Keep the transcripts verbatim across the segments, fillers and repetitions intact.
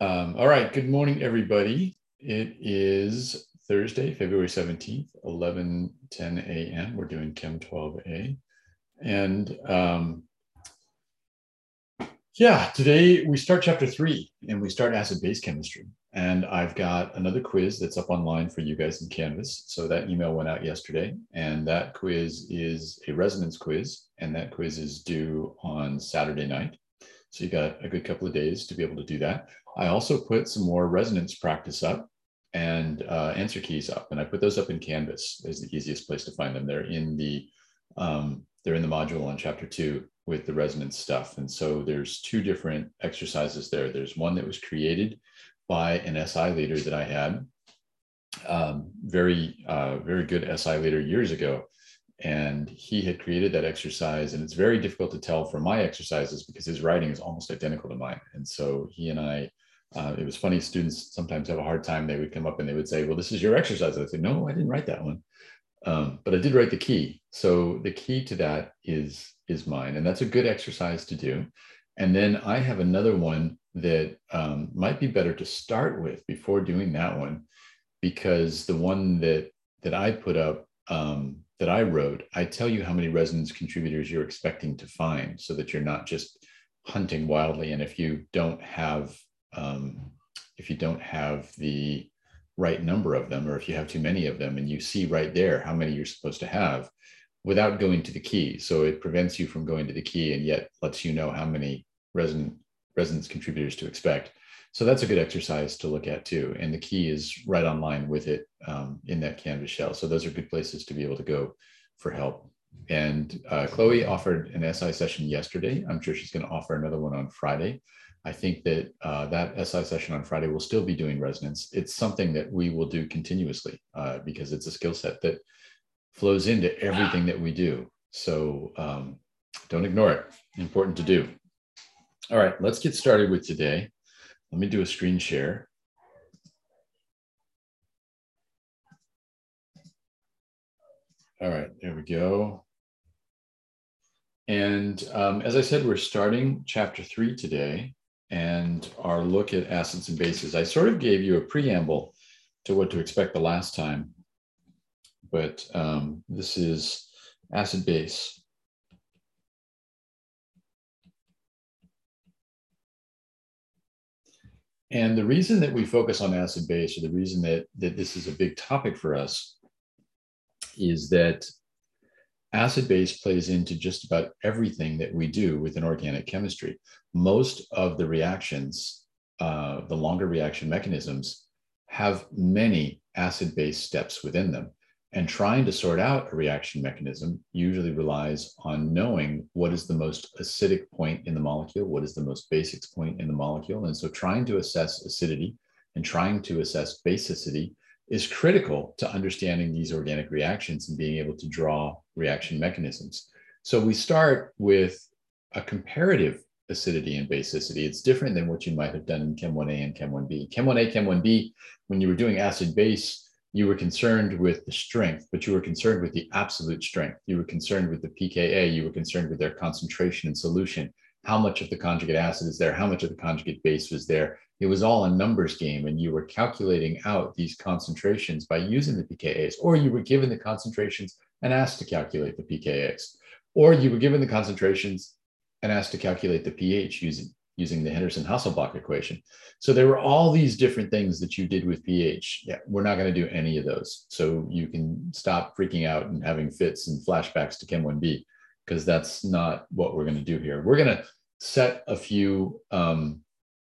Um, all right, good morning, everybody. It is Thursday, February seventeenth, eleven ten a m We're doing Chem twelve A. And um, yeah, today we start chapter three and we start acid-base chemistry. And I've got another quiz that's up online for you guys in Canvas. So that email went out yesterday, and that quiz is a resonance quiz, and that quiz is due on Saturday night. So you got a good couple of days to be able to do that. I also put some more resonance practice up and uh, answer keys up, and I put those up in Canvas as the easiest place to find them. They're in the um, they're in the module on chapter two with the resonance stuff. And so there's two different exercises there. There's one that was created by an S I leader that I had, um, very uh, very good S I leader years ago. And he had created that exercise, and it's very difficult to tell from my exercises because his writing is almost identical to mine. And so he and I, uh, it was funny, students sometimes have a hard time. They would come up and they would say, well, this is your exercise. I'd say, no, I didn't write that one. Um, but I did write the key. So the key to that is, is mine. And that's a good exercise to do. And then I have another one that um, might be better to start with before doing that one, because the one that, that I put up, um, that I wrote, I tell you how many resonance contributors you're expecting to find so that you're not just hunting wildly. And if you don't have, um, if you don't have the right number of them, or if you have too many of them, and you see right there how many you're supposed to have without going to the key. So it prevents you from going to the key and yet lets you know how many resonant, resonance contributors to expect. So that's a good exercise to look at too. And the key is right online with it um, in that Canvas shell. So those are good places to be able to go for help. And uh, Chloe offered an S I session yesterday. I'm sure she's going to offer another one on Friday. I think that uh, that S I session on Friday will still be doing resonance. It's something that we will do continuously uh, because it's a skill set that flows into everything that we do. So um, don't ignore it. Important to do. All right, let's get started with today. Let me do a screen share. All right, there we go. And um, as I said, we're starting chapter three today and our look at acids and bases. I sort of gave you a preamble to what to expect the last time, but um, this is acid base. And the reason that we focus on acid base, or the reason that, that this is a big topic for us, is that acid base plays into just about everything that we do within organic chemistry. Most of the reactions, uh, the longer reaction mechanisms, have many acid base steps within them. And trying to sort out a reaction mechanism usually relies on knowing what is the most acidic point in the molecule, what is the most basic point in the molecule. And so trying to assess acidity and trying to assess basicity is critical to understanding these organic reactions and being able to draw reaction mechanisms. So we start with a comparative acidity and basicity. It's different than what you might have done in Chem one A and Chem one B. Chem one A, Chem one B, when you were doing acid base, you were concerned with the strength, but you were concerned with the absolute strength. You were concerned with the P K A. You were concerned with their concentration in solution. How much of the conjugate acid is there? How much of the conjugate base was there? It was all a numbers game, and you were calculating out these concentrations by using the P K As, or you were given the concentrations and asked to calculate the P K As, or you were given the concentrations and asked to calculate the pH using, using the Henderson-Hasselbalch equation. So there were all these different things that you did with pH. Yeah, we're not going to do any of those. So you can stop freaking out and having fits and flashbacks to Chem one B, because that's not what we're going to do here. We're going to set a few um,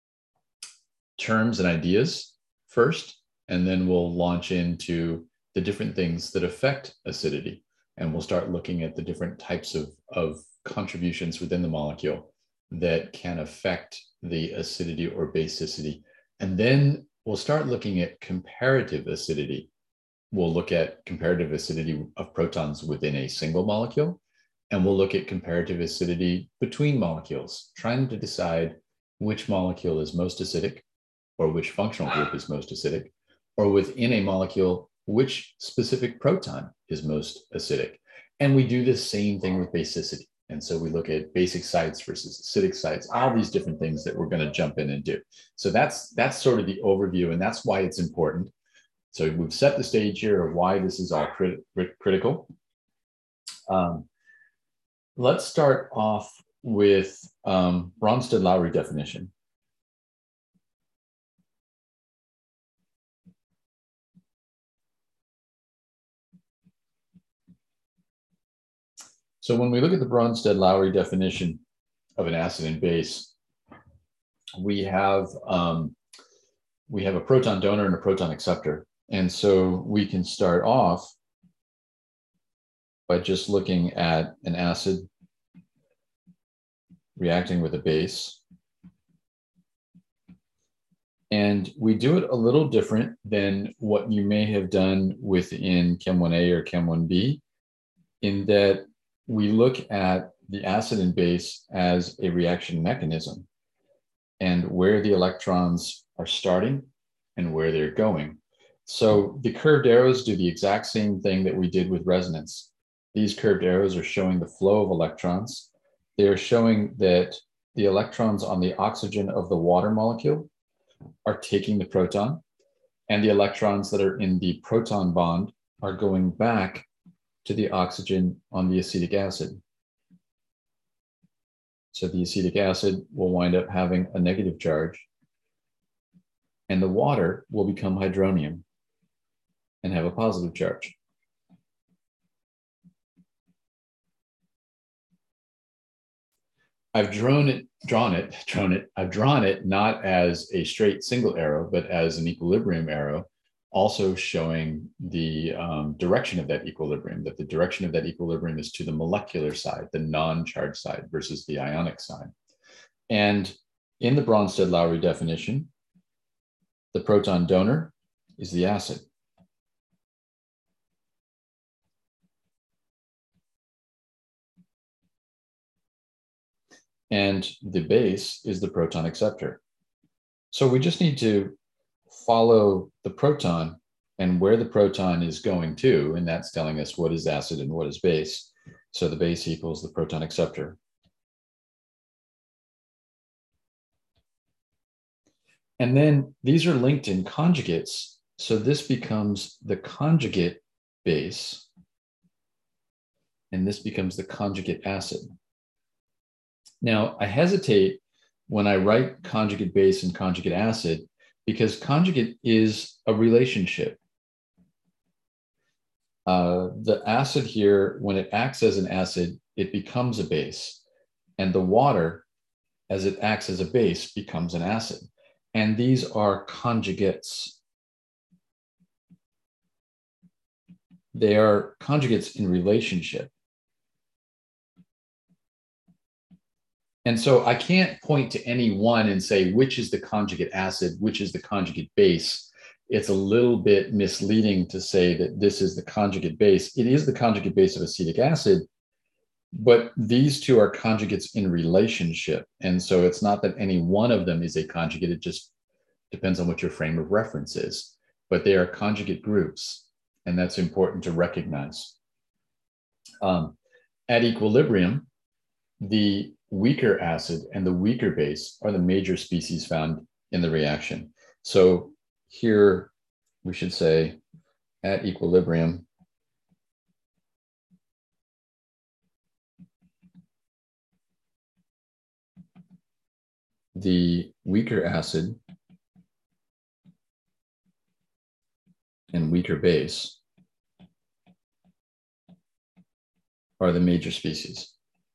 terms and ideas first, and then we'll launch into the different things that affect acidity. And we'll start looking at the different types of, of contributions within the molecule that can affect the acidity or basicity. And then we'll start looking at comparative acidity. We'll look at comparative acidity of protons within a single molecule, and we'll look at comparative acidity between molecules, trying to decide which molecule is most acidic, or which functional group is most acidic, or within a molecule, which specific proton is most acidic. And we do the same thing with basicity. And so we look at basic sites versus acidic sites, all these different things that we're going to jump in and do. So that's that's sort of the overview, and that's why it's important. So we've set the stage here of why this is all crit critical. Um, let's start off with um, Bronsted-Lowry definition. So when we look at the Bronsted-Lowry definition of an acid and base, we have um, we have a proton donor and a proton acceptor. And so we can start off by just looking at an acid reacting with a base. And we do it a little different than what you may have done within Chem one A or Chem one B, in that we look at the acid and base as a reaction mechanism and where the electrons are starting and where they're going. So the curved arrows do the exact same thing that we did with resonance. These curved arrows are showing the flow of electrons. They are showing that the electrons on the oxygen of the water molecule are taking the proton, and the electrons that are in the proton bond are going back to the oxygen on the acetic acid. So the acetic acid will wind up having a negative charge, and the water will become hydronium and have a positive charge. I've drawn it, drawn it, drawn it, I've drawn it not as a straight single arrow, but as an equilibrium arrow, also showing the um, direction of that equilibrium, that the direction of that equilibrium is to the molecular side, the non-charged side versus the ionic side. And in the Bronsted-Lowry definition, the proton donor is the acid. And the base is the proton acceptor. So we just need to follow the proton and where the proton is going to, and that's telling us what is acid and what is base. So the base equals the proton acceptor. And then these are linked in conjugates. So this becomes the conjugate base, and this becomes the conjugate acid. Now, I hesitate when I write conjugate base and conjugate acid because conjugate is a relationship. Uh, the acid here, when it acts as an acid, it becomes a base. And the water, as it acts as a base, becomes an acid. And these are conjugates. They are conjugates in relationship. And so I can't point to any one and say which is the conjugate acid, which is the conjugate base. It's a little bit misleading to say that this is the conjugate base. It is the conjugate base of acetic acid, but these two are conjugates in relationship. And so it's not that any one of them is a conjugate. It just depends on what your frame of reference is. But they are conjugate groups, and that's important to recognize. Um, at equilibrium, the weaker acid and the weaker base are the major species found in the reaction. So here we should say at equilibrium, the weaker acid and weaker base are the major species.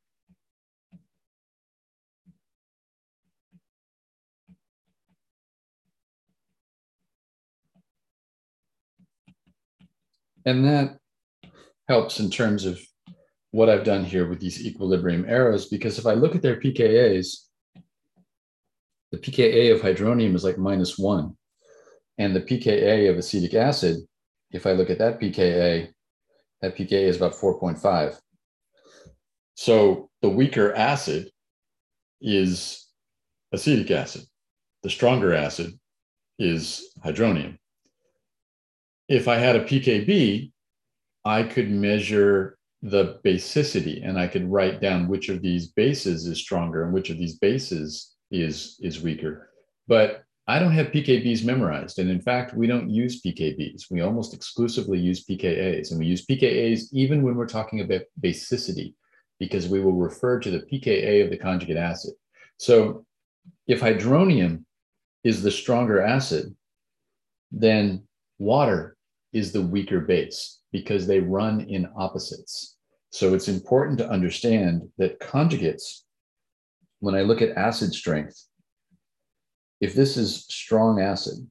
And that helps in terms of what I've done here with these equilibrium arrows, because if I look at their P K As, the P K A of hydronium is like minus one. And the P K A of acetic acid, if I look at that P K A, that P K A is about four point five. So the weaker acid is acetic acid. The stronger acid is hydronium. If I had a P K B, I could measure the basicity, and I could write down which of these bases is stronger and which of these bases is, is weaker. But I don't have P K Bs memorized. And in fact, we don't use P K Bs. We almost exclusively use P K As. And we use P K As even when we're talking about basicity, because we will refer to the P K A of the conjugate acid. So if hydronium is the stronger acid, then water is the weaker base because they run in opposites. So it's important to understand that conjugates, when I look at acid strength, if this is strong acid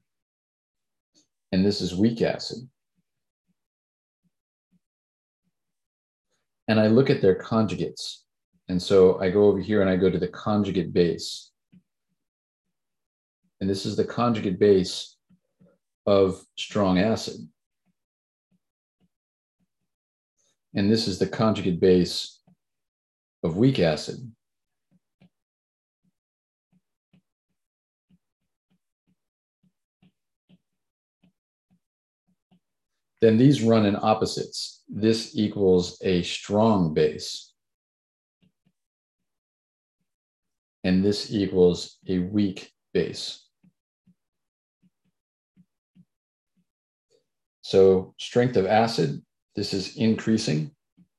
and this is weak acid, and I look at their conjugates, and so I go over here and I go to the conjugate base, and this is the conjugate base of strong acid, and this is the conjugate base of weak acid. Then these run in opposites. This equals a strong base, and this equals a weak base. So strength of acid, this is increasing.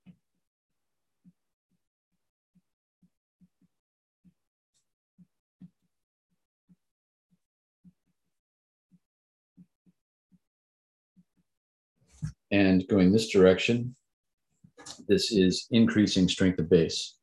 And going this direction, this is increasing strength of base.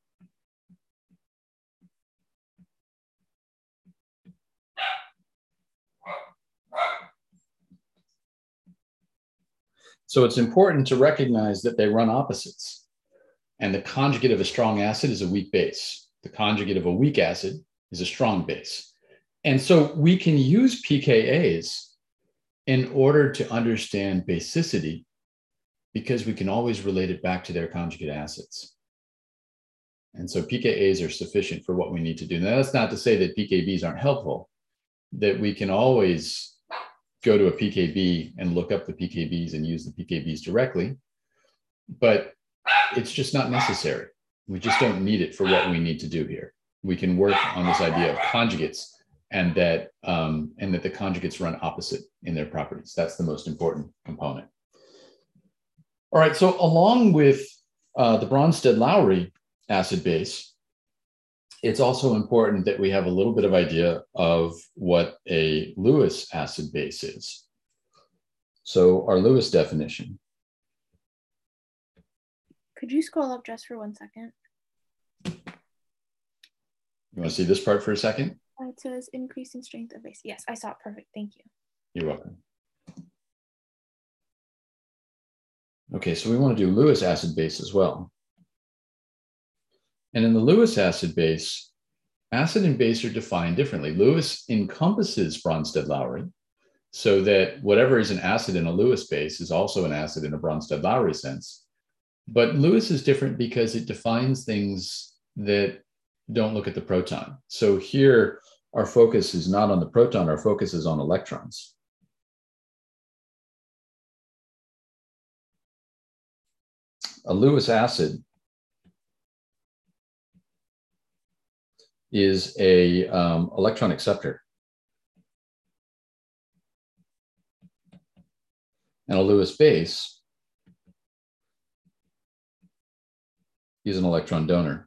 So it's important to recognize that they run opposites. And the conjugate of a strong acid is a weak base. The conjugate of a weak acid is a strong base. And so we can use P K As in order to understand basicity, because we can always relate it back to their conjugate acids. And so P K As are sufficient for what we need to do. Now, that's not to say that P K Bs aren't helpful, that we can always go to a P K B and look up the P K Bs and use the P K Bs directly, but it's just not necessary. We just don't need it for what we need to do here. We can work on this idea of conjugates, and that, um, and that the conjugates run opposite in their properties. That's the most important component. All right, so along with uh, the Bronsted-Lowry acid base, it's also important that we have a little bit of idea of what a Lewis acid base is. So our Lewis definition. Could you scroll up just for one second? You want to see this part for a second? Uh, it says increasing strength of base. Yes, I saw it. Perfect. Thank you. You're welcome. Okay, so we want to do Lewis acid base as well. And in the Lewis acid base, acid and base are defined differently. Lewis encompasses Bronsted-Lowry, so that whatever is an acid in a Lewis base is also an acid in a Bronsted-Lowry sense. But Lewis is different because it defines things that don't look at the proton. So here, our focus is not on the proton, our focus is on electrons. A Lewis acid is a um, electron acceptor. And a Lewis base is an electron donor.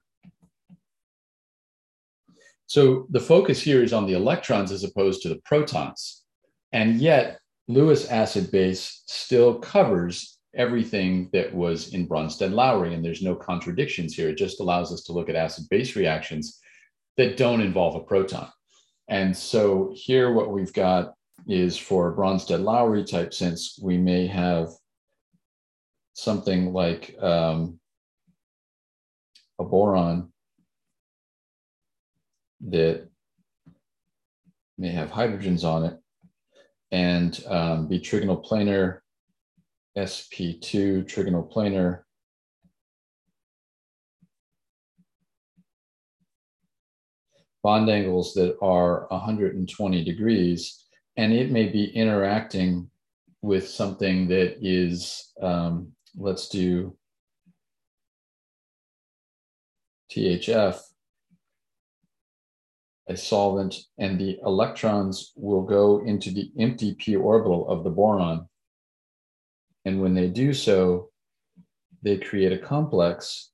So the focus here is on the electrons as opposed to the protons. And yet Lewis acid base still covers everything that was in Bronsted-Lowry, and there's no contradictions here. It just allows us to look at acid-base reactions that don't involve a proton. And so here what we've got is, for Bronsted-Lowry type sense, we may have something like um, a boron that may have hydrogens on it and um, be trigonal planar, S P two trigonal planar, bond angles that are one hundred twenty degrees, and it may be interacting with something that is, um, let's do T H F, a solvent, and the electrons will go into the empty p orbital of the boron. And when they do so, they create a complex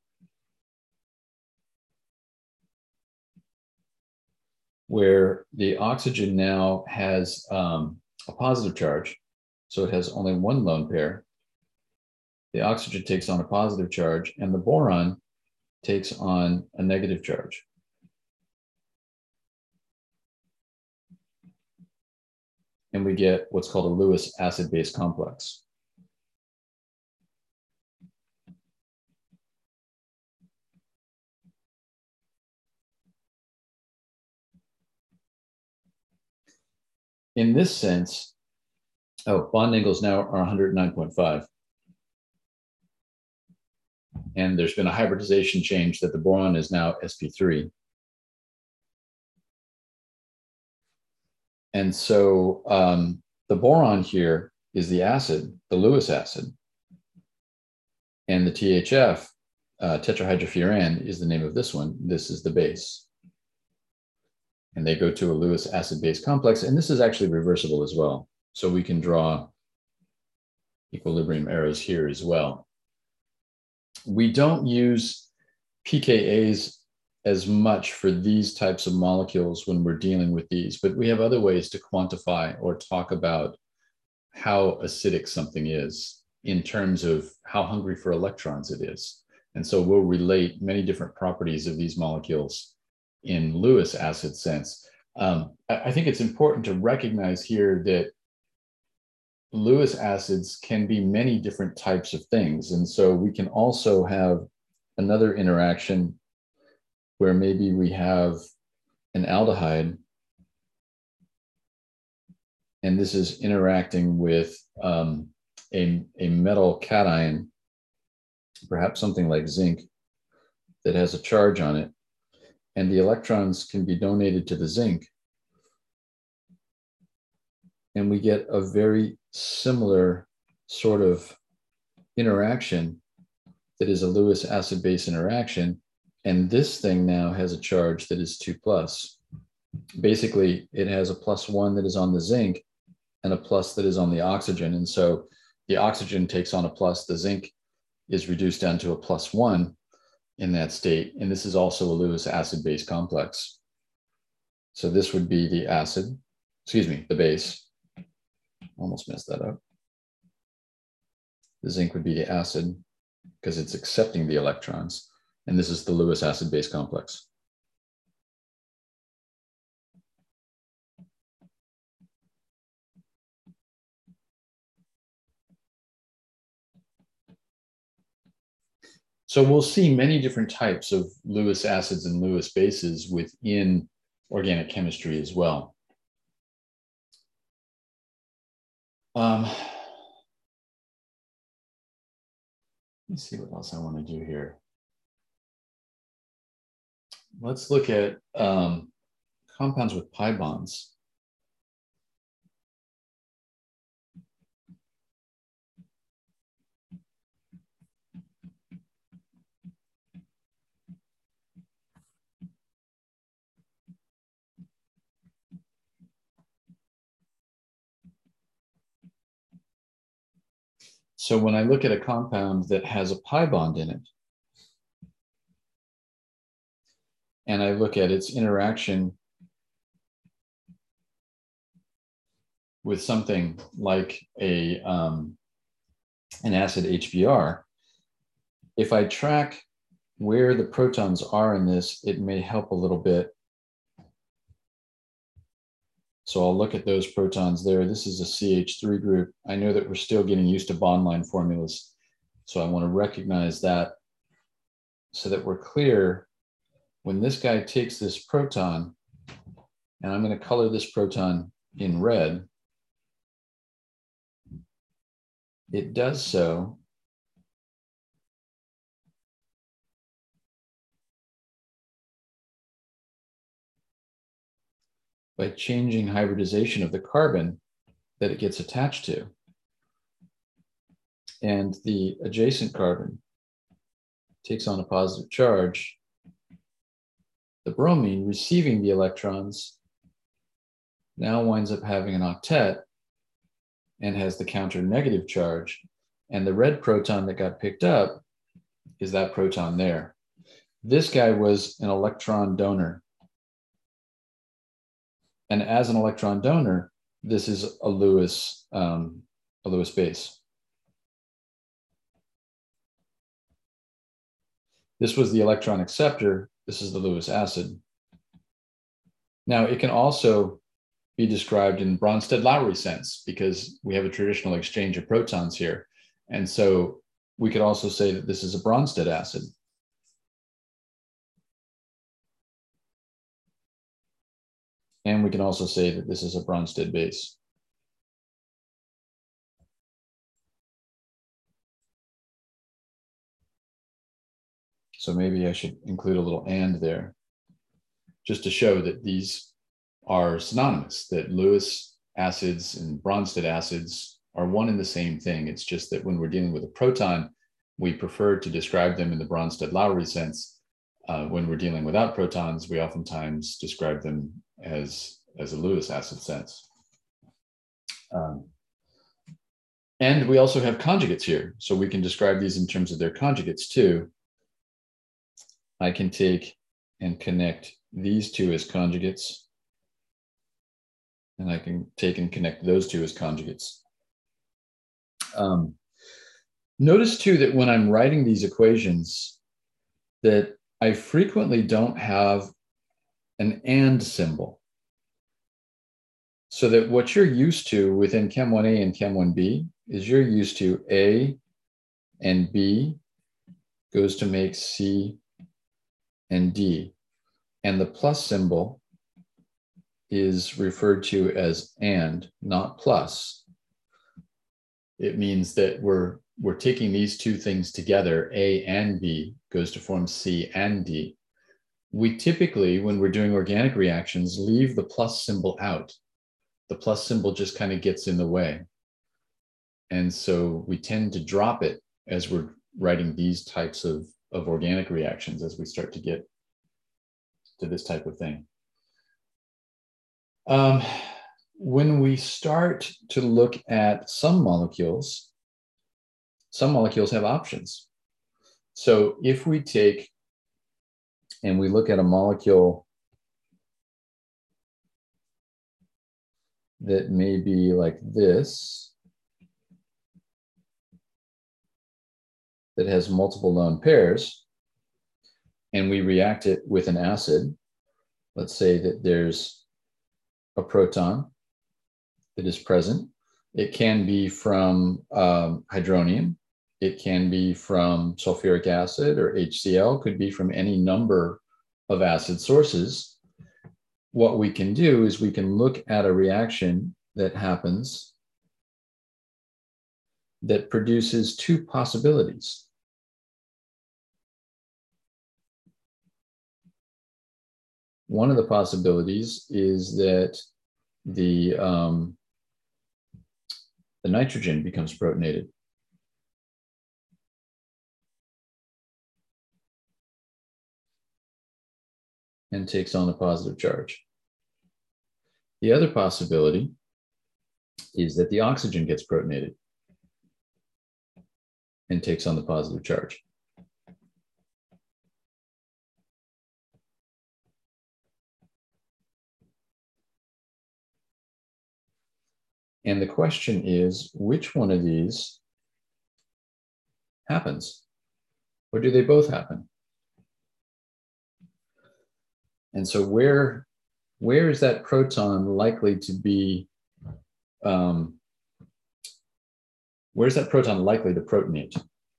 where the oxygen now has um, a positive charge. So it has only one lone pair. The oxygen takes on a positive charge, and the boron takes on a negative charge. And we get what's called a Lewis acid-base complex. In this sense, oh, bond angles now are one hundred nine point five. And there's been a hybridization change that the boron is now S P three. And so um, the boron here is the acid, the Lewis acid. And the T H F, uh, tetrahydrofuran, is the name of this one. This is the base. And they go to a Lewis acid-base complex. And this is actually reversible as well. So we can draw equilibrium arrows here as well. We don't use P K As as much for these types of molecules when we're dealing with these, but we have other ways to quantify or talk about how acidic something is in terms of how hungry for electrons it is. And so we'll relate many different properties of these molecules in Lewis acid sense. Um, I think it's important to recognize here that Lewis acids can be many different types of things. And so we can also have another interaction where maybe we have an aldehyde, and this is interacting with um, a, a metal cation, perhaps something like zinc, that has a charge on it. And the electrons can be donated to the zinc. And we get a very similar sort of interaction that is a Lewis acid-base interaction. And this thing now has a charge that is two plus. Basically, it has a plus one that is on the zinc and a plus that is on the oxygen. And so the oxygen takes on a plus, the zinc is reduced down to a plus one in that state. And this is also a Lewis acid-base complex. So this would be the acid, excuse me, the base. Almost messed that up. The zinc would be the acid because it's accepting the electrons. And this is the Lewis acid-base complex. So we'll see many different types of Lewis acids and Lewis bases within organic chemistry as well. Um, let me see what else I want to do here. Let's look at um, compounds with pi bonds. So when I look at a compound that has a pi bond in it, and I look at its interaction with something like a, um, an acid H B r, if I track where the protons are in this, it may help a little bit. So I'll look at those protons there. This is a C H three group. I know that we're still getting used to bond line formulas. So I want to recognize that so that we're clear. When this guy takes this proton, and I'm going to color this proton in red, it does so by changing hybridization of the carbon that it gets attached to. And the adjacent carbon takes on a positive charge, the bromine receiving the electrons now winds up having an octet and has the counter negative charge. And the red proton that got picked up is that proton there. This guy was an electron donor. And as an electron donor, this is a Lewis, um, a Lewis base. This was the electron acceptor. This is the Lewis acid. Now, it can also be described in Bronsted-Lowry sense because we have a traditional exchange of protons here. And so we could also say that this is a Bronsted acid. And we can also say that this is a Bronsted base. So maybe I should include a little and there, just to show that these are synonymous, that Lewis acids and Bronsted acids are one and the same thing. It's just that when we're dealing with a proton, we prefer to describe them in the Bronsted-Lowry sense. Uh, when we're dealing without protons, we oftentimes describe them as, as a Lewis acid sense. Um, and we also have conjugates here. So we can describe these in terms of their conjugates too. I can take and connect these two as conjugates. And I can take and connect those two as conjugates. Um, notice too that when I'm writing these equations, that I frequently don't have an and symbol. So that what you're used to within Chem one A and Chem one B is you're used to A and B goes to make C and D. And the plus symbol is referred to as and, not plus. It means that we're, we're taking these two things together, A and B goes to form C and D. We typically, when we're doing organic reactions, leave the plus symbol out. The plus symbol just kind of gets in the way. And so we tend to drop it as we're writing these types of, of organic reactions as we start to get to this type of thing. Um, when we start to look at some molecules, some molecules have options. So if we take and we look at a molecule that may be like this, that has multiple lone pairs, and we react it with an acid, let's say that there's a proton that is present. It can be from um, hydronium. It can be from sulfuric acid or H C l, could be from any number of acid sources. What we can do is we can look at a reaction that happens that produces two possibilities. One of the possibilities is that the, um, the nitrogen becomes protonated. And takes on a positive charge. The other possibility is that the oxygen gets protonated and takes on the positive charge. And the question is, which one of these happens? Or do they both happen? And so where, where is that proton likely to be, um, where's that proton likely to protonate?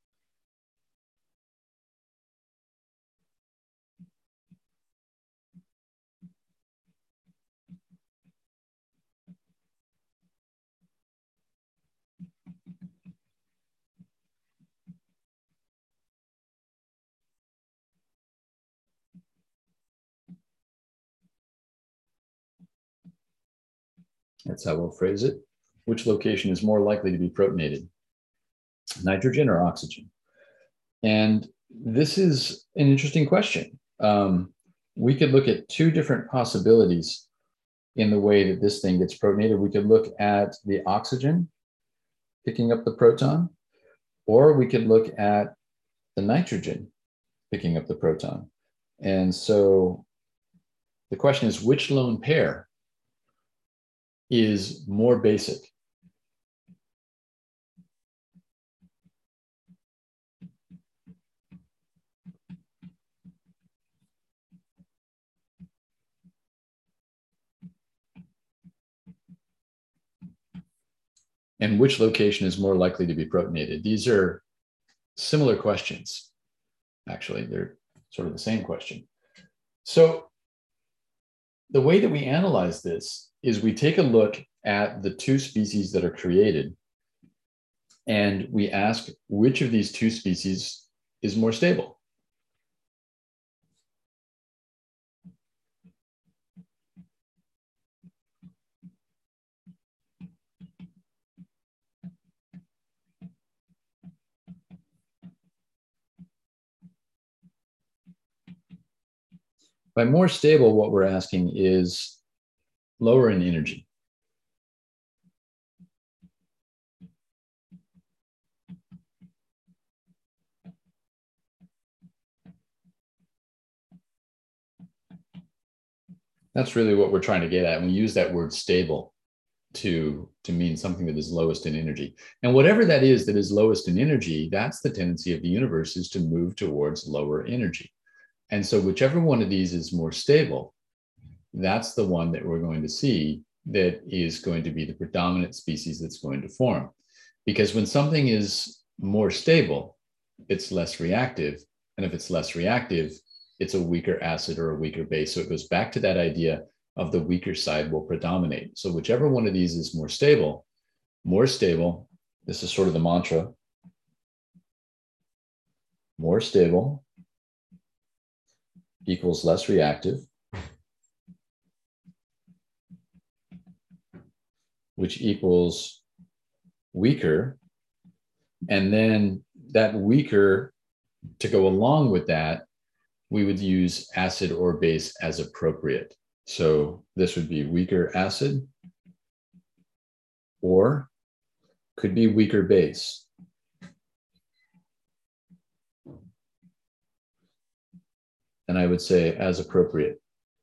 That's how we'll phrase it. Which location is more likely to be protonated? Nitrogen or oxygen? And this is an interesting question. Um, we could look at two different possibilities in the way that this thing gets protonated. We could look at the oxygen picking up the proton, or we could look at the nitrogen picking up the proton. And so the question is, which lone pair is more basic? And which location is more likely to be protonated? These are similar questions. Actually, they're sort of the same question. So the way that we analyze this is we take a look at the two species that are created, and we ask which of these two species is more stable. By more stable, what we're asking is lower in energy. That's really what we're trying to get at. And we use that word stable to, to mean something that is lowest in energy. And whatever that is that is lowest in energy, that's the tendency of the universe, is to move towards lower energy. And so whichever one of these is more stable, that's the one that we're going to see that is going to be the predominant species that's going to form. Because when something is more stable, it's less reactive. And if it's less reactive, it's a weaker acid or a weaker base. So it goes back to that idea of the weaker side will predominate. So whichever one of these is more stable, more stable, this is sort of the mantra, more stable equals less reactive, which equals weaker. And then that weaker, to go along with that, we would use acid or base as appropriate. So this would be weaker acid, or could be weaker base. And I would say as appropriate.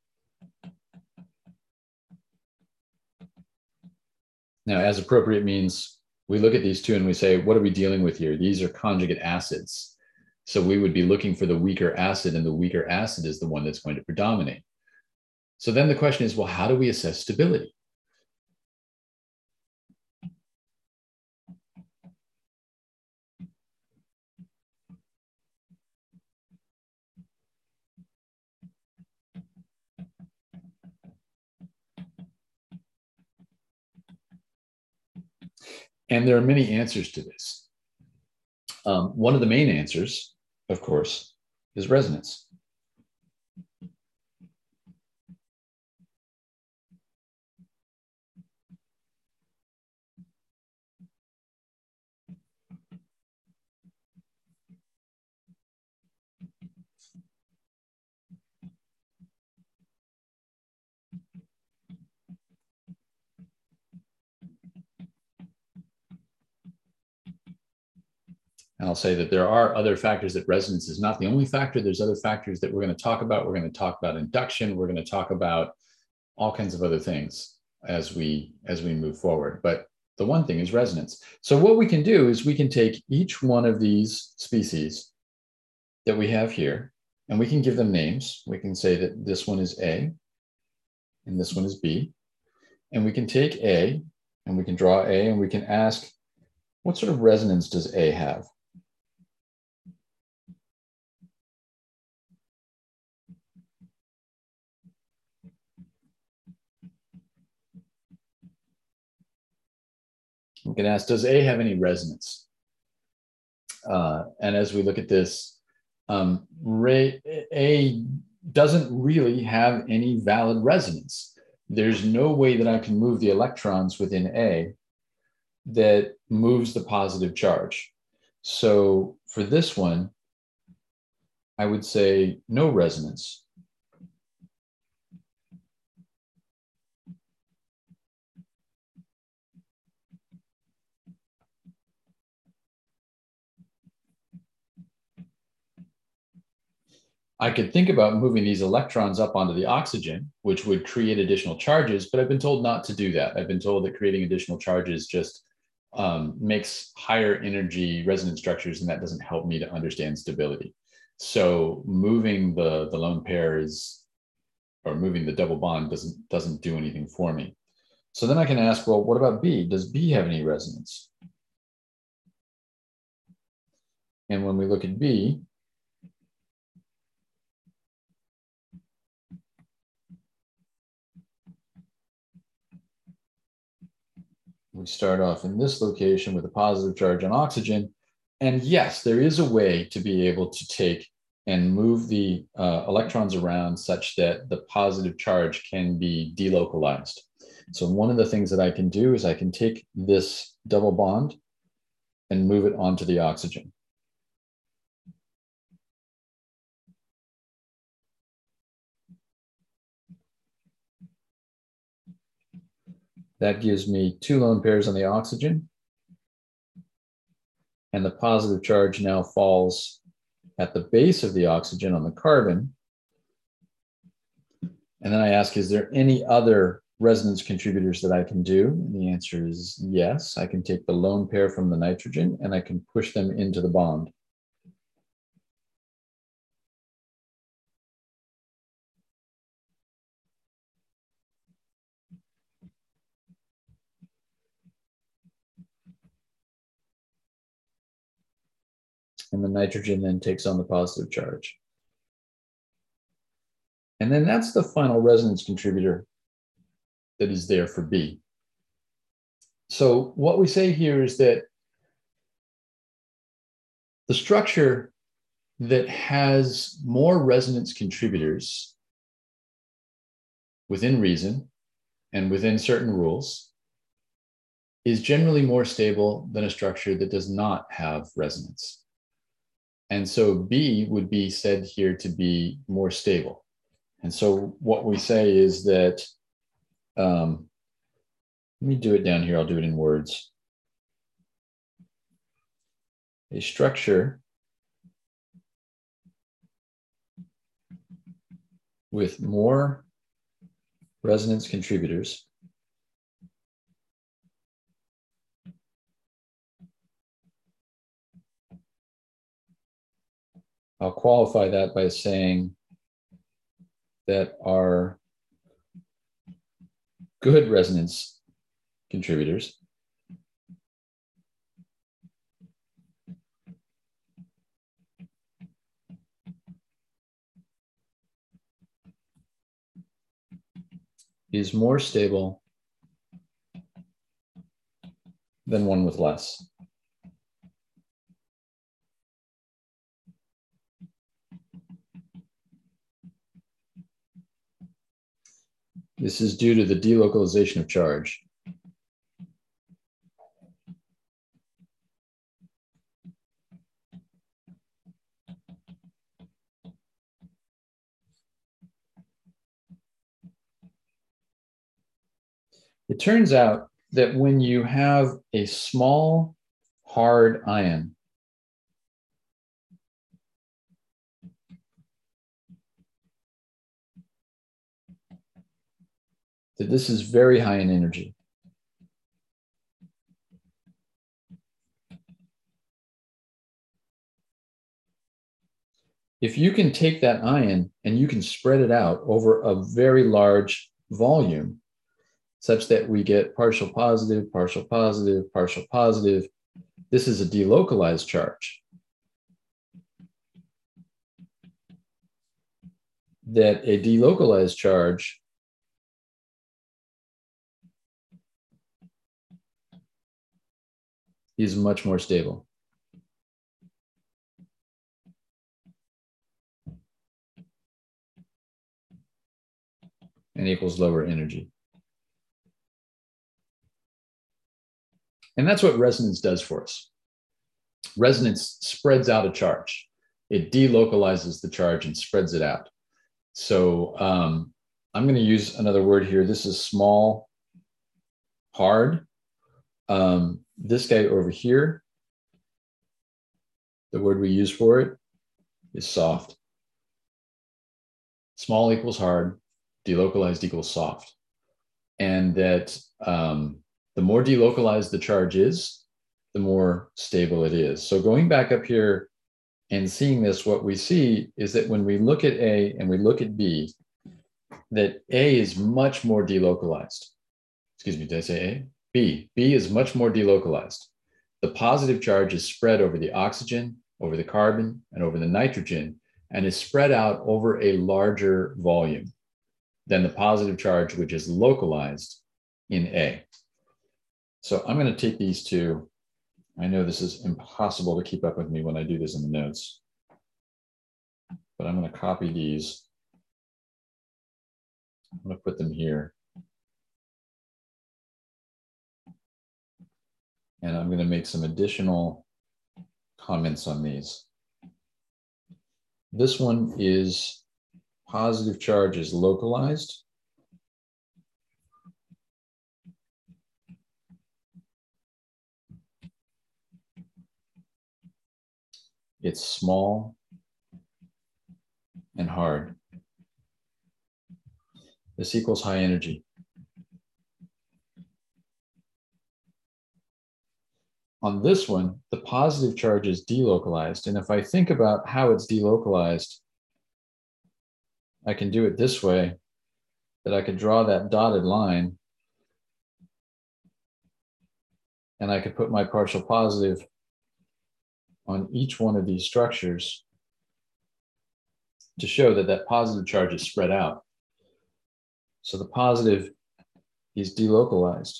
Now, as appropriate means we look at these two and we say, what are we dealing with here? These are conjugate acids. So we would be looking for the weaker acid, and the weaker acid is the one that's going to predominate. So then the question is, well, how do we assess stability? And there are many answers to this. Um, one of the main answers, of course, is resonance. And I'll say that there are other factors, that resonance is not the only factor. There's other factors that we're going to talk about. We're going to talk about induction. We're going to talk about all kinds of other things as we as we move forward. But the one thing is resonance. So what we can do is we can take each one of these species that we have here, and we can give them names. We can say that this one is A, and this one is B. And we can take A, and we can draw A, and we can ask, what sort of resonance does A have? We can ask, does A have any resonance? Uh, and as we look at this, um, Ray, A doesn't really have any valid resonance. There's no way that I can move the electrons within A that moves the positive charge. So for this one, I would say no resonance. I could think about moving these electrons up onto the oxygen, which would create additional charges, but I've been told not to do that. I've been told that creating additional charges just um, makes higher energy resonance structures, and that doesn't help me to understand stability. So moving the, the lone pair is, or moving the double bond doesn't, doesn't do anything for me. So then I can ask, well, what about B? Does B have any resonance? And when we look at B, we start off in this location with a positive charge on oxygen. And yes, there is a way to be able to take and move the uh, electrons around such that the positive charge can be delocalized. So one of the things that I can do is I can take this double bond and move it onto the oxygen. That gives me two lone pairs on the oxygen. And the positive charge now falls at the base of the oxygen on the carbon. And then I ask, is there any other resonance contributors that I can do? And the answer is yes. I can take the lone pair from the nitrogen and I can push them into the bond. And the nitrogen then takes on the positive charge. And then that's the final resonance contributor that is there for B. So what we say here is that the structure that has more resonance contributors within reason and within certain rules is generally more stable than a structure that does not have resonance. And so B would be said here to be more stable. And so what we say is that, um, let me do it down here. I'll do it in words. A structure with more resonance contributors I'll qualify that by saying that are good resonance contributors is more stable than one with less. This is due to the delocalization of charge. It turns out that when you have a small hard ion, that this is very high in energy. If you can take that ion and you can spread it out over a very large volume, such that we get partial positive, partial positive, partial positive, this is a delocalized charge. That a delocalized charge is much more stable. And equals lower energy. And that's what resonance does for us. Resonance spreads out a charge. It delocalizes the charge and spreads it out. So um, I'm going to use another word here. This is small, hard. Um, this guy over here, the word we use for it is soft. small equals hard, delocalized equals soft. And that um, the more delocalized the charge is, the more stable it is. So going back up here and seeing this, what we see is that when we look at A and we look at B, that A is much more delocalized. Excuse me, did I say A? B. B is much more delocalized. The positive charge is spread over the oxygen, over the carbon, and over the nitrogen, and is spread out over a larger volume than the positive charge, which is localized in A. So I'm going to take these two. I know this is impossible to keep up with me when I do this in the notes, but I'm going to copy these. I'm going to put them here. And I'm going to make some additional comments on these. This one is positive charge is localized. It's small and hard. This equals high energy. On this one, the positive charge is delocalized. And if I think about how it's delocalized, I can do it this way, that I could draw that dotted line and I could put my partial positive on each one of these structures to show that that positive charge is spread out. So the positive is delocalized.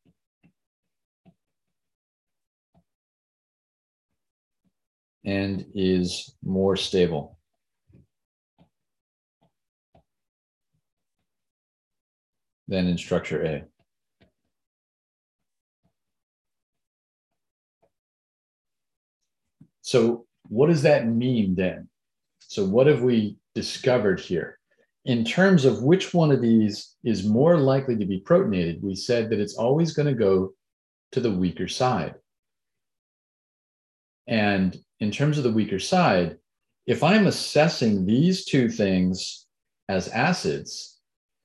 And is more stable. Than in structure A. So what does that mean then? So what have we discovered here? In terms of which one of these is more likely to be protonated, we said that it's always going to go to the weaker side. And in terms of the weaker side, if I'm assessing these two things as acids,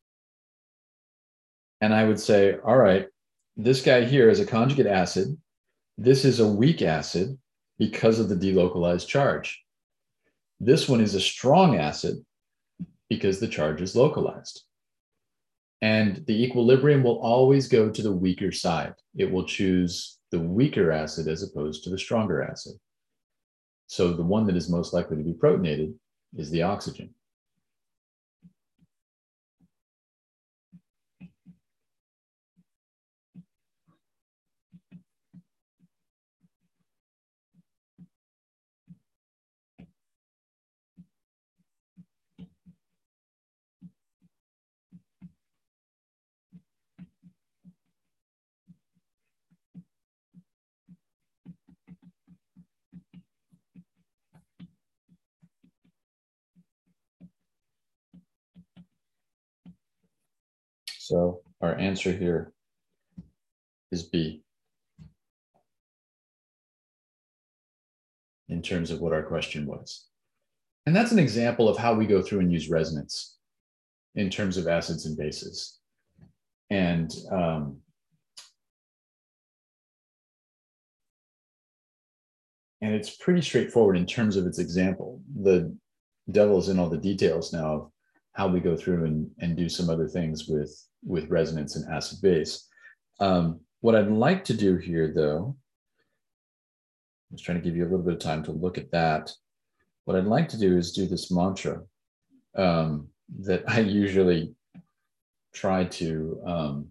and I would say, all right, this guy here is a conjugate acid. This is a weak acid because of the delocalized charge. This one is a strong acid because the charge is localized. And the equilibrium will always go to the weaker side. It will choose the weaker acid as opposed to the stronger acid. So the one that is most likely to be protonated is the oxygen. So our answer here is B in terms of what our question was. And that's an example of how we go through and use resonance in terms of acids and bases. And um, and it's pretty straightforward in terms of its example. The devil is in all the details now of how we go through and, and do some other things with, with resonance and acid base. Um, what I'd like to do here, though, I was trying to give you a little bit of time to look at that. What I'd like to do is do this mantra um, that I usually try to um,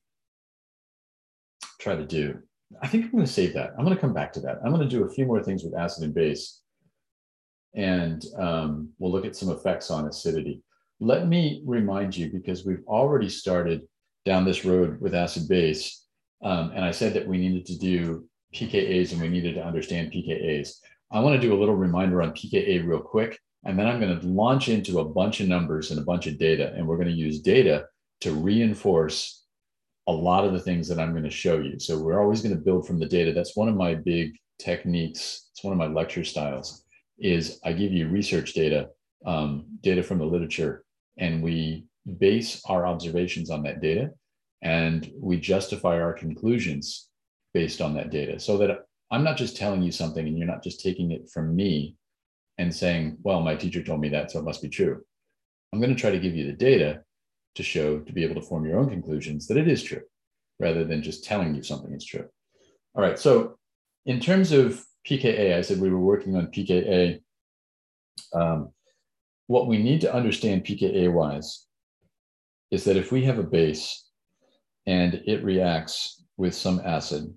try to do. I think I'm going to save that. I'm going to come back to that. I'm going to do a few more things with acid and base, and um, we'll look at some effects on acidity. Let me remind you, because we've already started down this road with acid base, um, and I said that we needed to do P K As and we needed to understand P K As. I want to do a little reminder on P K A real quick, and then I'm going to launch into a bunch of numbers and a bunch of data, and we're going to use data to reinforce a lot of the things that I'm going to show you. So we're always going to build from the data. That's one of my big techniques. It's one of my lecture styles, is I give you research data, um, data from the literature, and we base our observations on that data, and we justify our conclusions based on that data, so that I'm not just telling you something and you're not just taking it from me and saying, well, my teacher told me that, so it must be true. I'm going to try to give you the data to show, to be able to form your own conclusions that it is true, rather than just telling you something is true. All right, so in terms of P K A, I said we were working on P K A. Um, what we need to understand P K A-wise is that if we have a base and it reacts with some acid,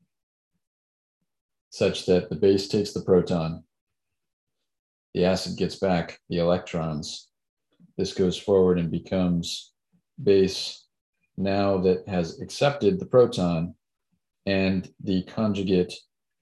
such that the base takes the proton, the acid gets back the electrons, this goes forward and becomes base now that has accepted the proton, and the conjugate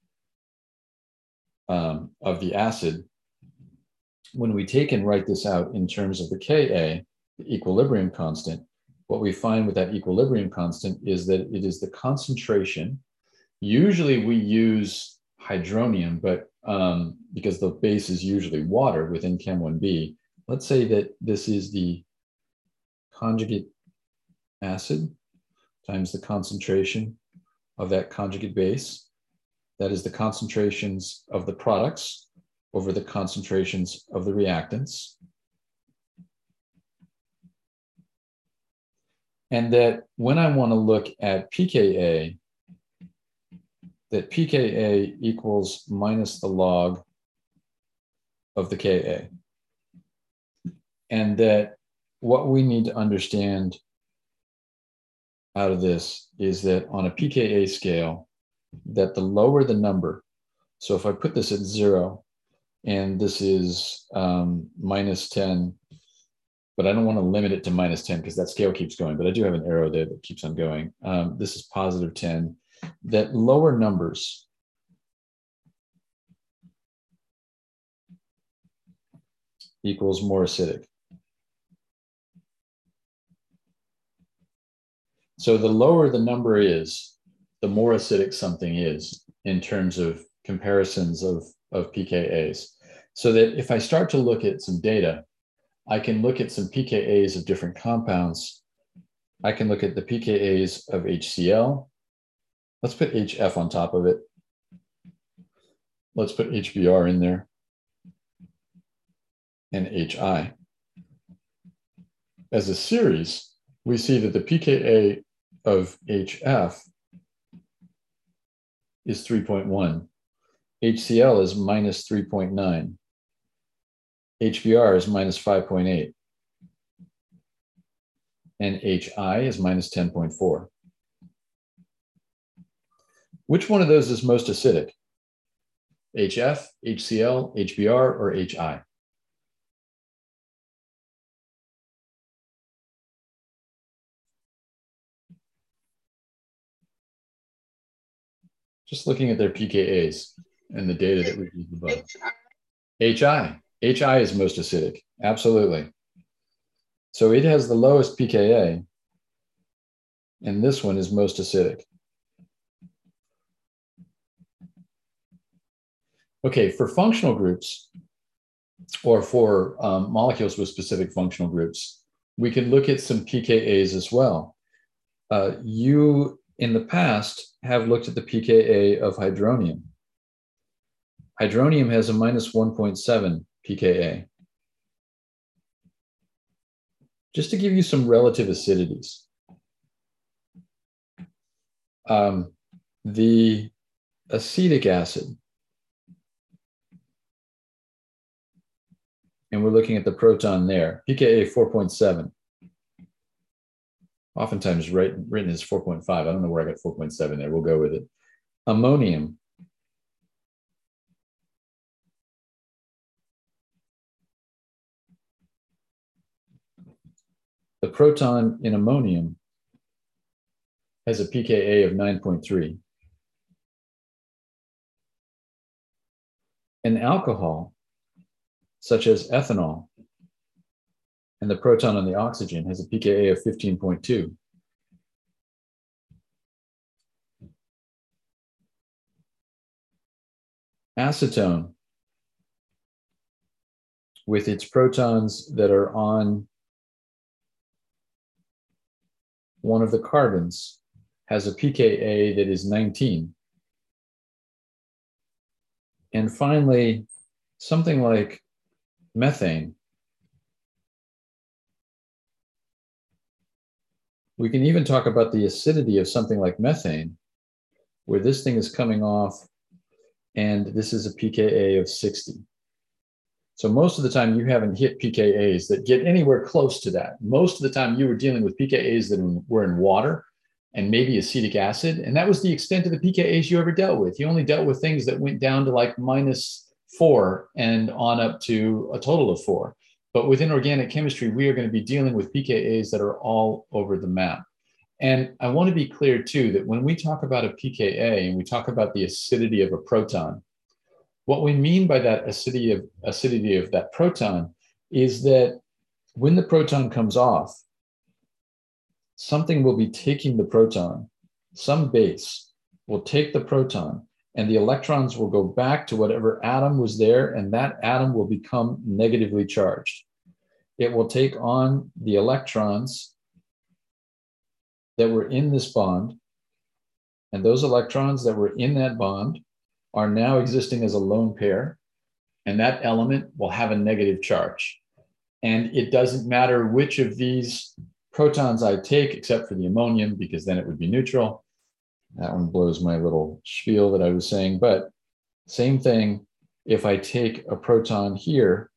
um, of the acid. When we take and write this out in terms of the Ka, the equilibrium constant, what we find with that equilibrium constant is that it is the concentration. Usually we use hydronium, but um, because the base is usually water within Chem one B, let's say that this is the conjugate acid times the concentration of that conjugate base. That is the concentrations of the products over the concentrations of the reactants. And that when I want to look at P K A, that P K A equals minus the log of the Ka. And that what we need to understand out of this is that on a P K A scale, that the lower the number, so if I put this at zero, and this is um, minus ten, but I don't want to limit it to minus ten because that scale keeps going, but I do have an arrow there that keeps on going. Um, this is positive ten. That lower numbers equals more acidic. So the lower the number is, the more acidic something is in terms of comparisons of, of P K As. So that if I start to look at some data, I can look at some P K As of different compounds. I can look at the P K As of H C L. Let's put H F on top of it. Let's put H B R in there and H I. As a series, we see that the P K A of H F is three point one. H C L is minus three point nine. H B R is minus five point eight. And H I is minus ten point four. Which one of those is most acidic? H F, H C L, H B R, or H I? Just looking at their P K As and the data that we've used above. H I. H I is most acidic, absolutely. So it has the lowest P K A, and this one is most acidic. Okay, for functional groups, or for um, molecules with specific functional groups, we can look at some P K As as well. Uh, you, in the past, have looked at the P K A of hydronium. Hydronium has a minus one point seven P K A. Just to give you some relative acidities. Um, the acetic acid, and we're looking at the proton there, P K A four point seven. Oftentimes written, written as four point five. I don't know where I got four point seven there. We'll go with it. Ammonium. The proton in ammonium has a P K A of nine point three. An alcohol, such as ethanol, and the proton on the oxygen has a P K A of fifteen point two. Acetone, with its protons that are on one of the carbons has a pKa that is nineteen. And finally, something like methane. We can even talk about the acidity of something like methane, where this thing is coming off, and this is a pKa of sixty. So most of the time you haven't hit pKas that get anywhere close to that. Most of the time you were dealing with pKas that were in water and maybe acetic acid, and that was the extent of the pKas you ever dealt with. You only dealt with things that went down to like minus four and on up to a total of four. But within organic chemistry, we are going to be dealing with pKas that are all over the map. And I want to be clear too, that when we talk about a pKa and we talk about the acidity of a proton, what we mean by that acidity of, acidity of that proton is that when the proton comes off, something will be taking the proton, some base will take the proton, and the electrons will go back to whatever atom was there, and that atom will become negatively charged. It will take on the electrons that were in this bond, and those electrons that were in that bond are now existing as a lone pair, and that element will have a negative charge. And it doesn't matter which of these protons I take, except for the ammonium, because then it would be neutral. That one blows my little spiel that I was saying, but same thing if I take a proton here.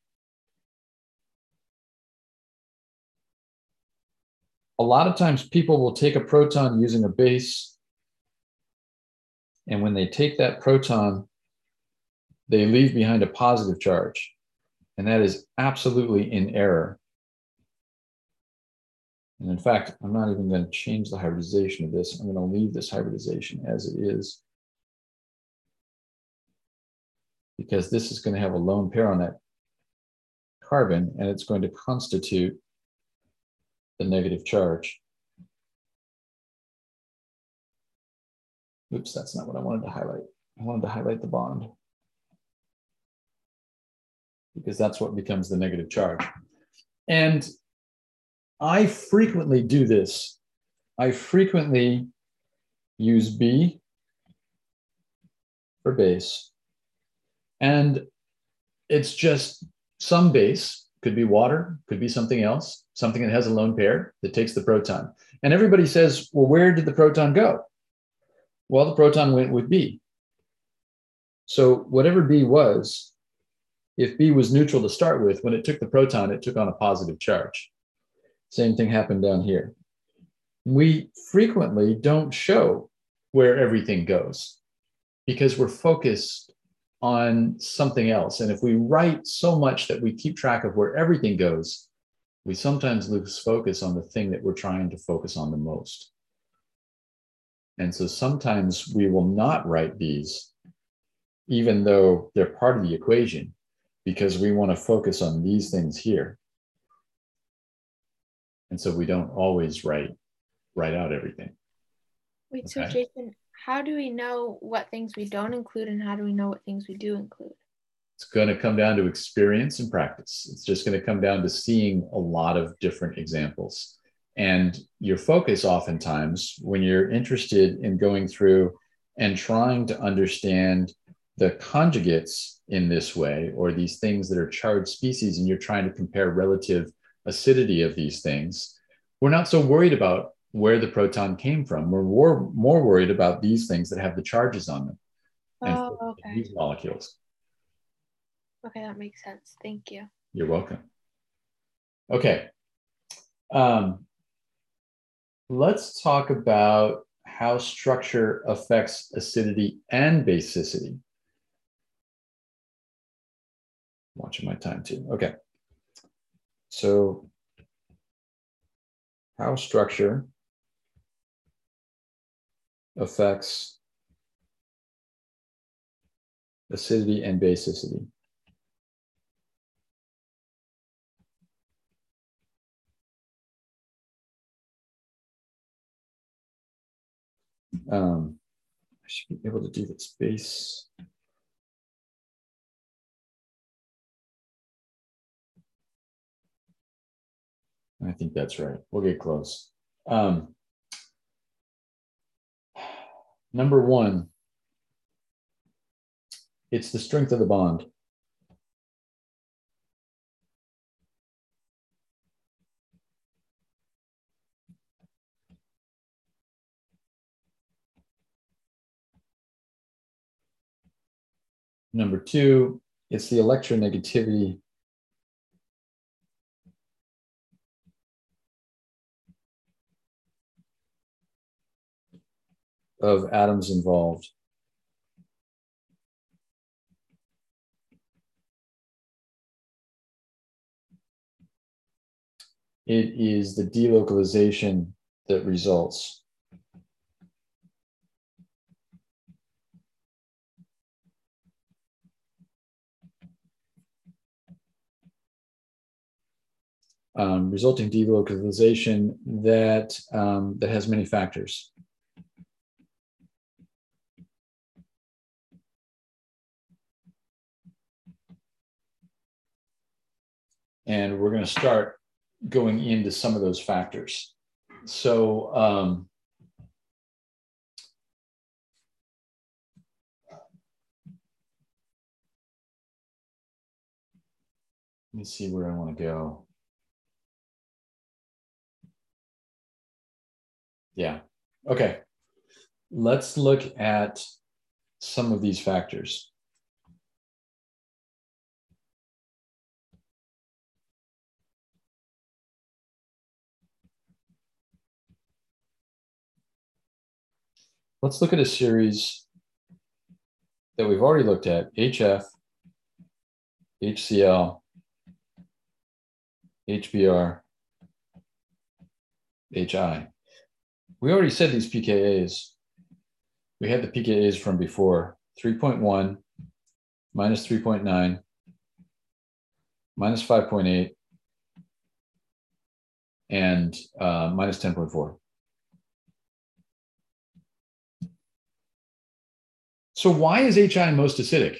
A lot of times people will take a proton using a base, and when they take that proton, they leave behind a positive charge. And that is absolutely in error. And in fact, I'm not even going to change the hybridization of this. I'm going to leave this hybridization as it is, because this is going to have a lone pair on that carbon, and it's going to constitute the negative charge. Oops, that's not what I wanted to highlight. I wanted to highlight the bond, because that's what becomes the negative charge. And I frequently do this. I frequently use B for base. And it's just some base, could be water, could be something else, something that has a lone pair that takes the proton. And everybody says, well, where did the proton go? Well, the proton went with B. So whatever B was, if B was neutral to start with, when it took the proton, it took on a positive charge. Same thing happened down here. We frequently don't show where everything goes because we're focused on something else. And if we write so much that we keep track of where everything goes, we sometimes lose focus on the thing that we're trying to focus on the most. And so sometimes we will not write these, even though they're part of the equation, because we want to focus on these things here. And so we don't always write, write out everything. Wait, Okay. so Jason, how do we know what things we don't include and how do we know what things we do include? It's going to come down to experience and practice. It's just going to come down to seeing a lot of different examples. And your focus oftentimes, when you're interested in going through and trying to understand the conjugates in this way, or these things that are charged species, and you're trying to compare relative acidity of these things, we're not so worried about where the proton came from. We're more, more worried about these things that have the charges on them. And Oh, okay. these molecules. Okay, that makes sense. Thank you. You're welcome. Okay. Um, let's talk about how structure affects acidity and basicity. Watching my time too. Okay. So how structure affects acidity and basicity. Um, I should be able to do this base. I think that's right. We'll get close. Um, number one, it's the strength of the bond. Number two, it's the electronegativity of atoms involved. It is the delocalization that results. Um, resulting delocalization that, um, that has many factors. And we're going to start going into some of those factors. So um, let me see where I want to go. Yeah. Okay. Let's look at some of these factors. Let's look at a series that we've already looked at: H F, H C l, H B r, H I. We already said these P K As. We had the P K As from before: three point one, minus three point nine, minus five point eight, and uh, minus ten point four. So why is H I most acidic?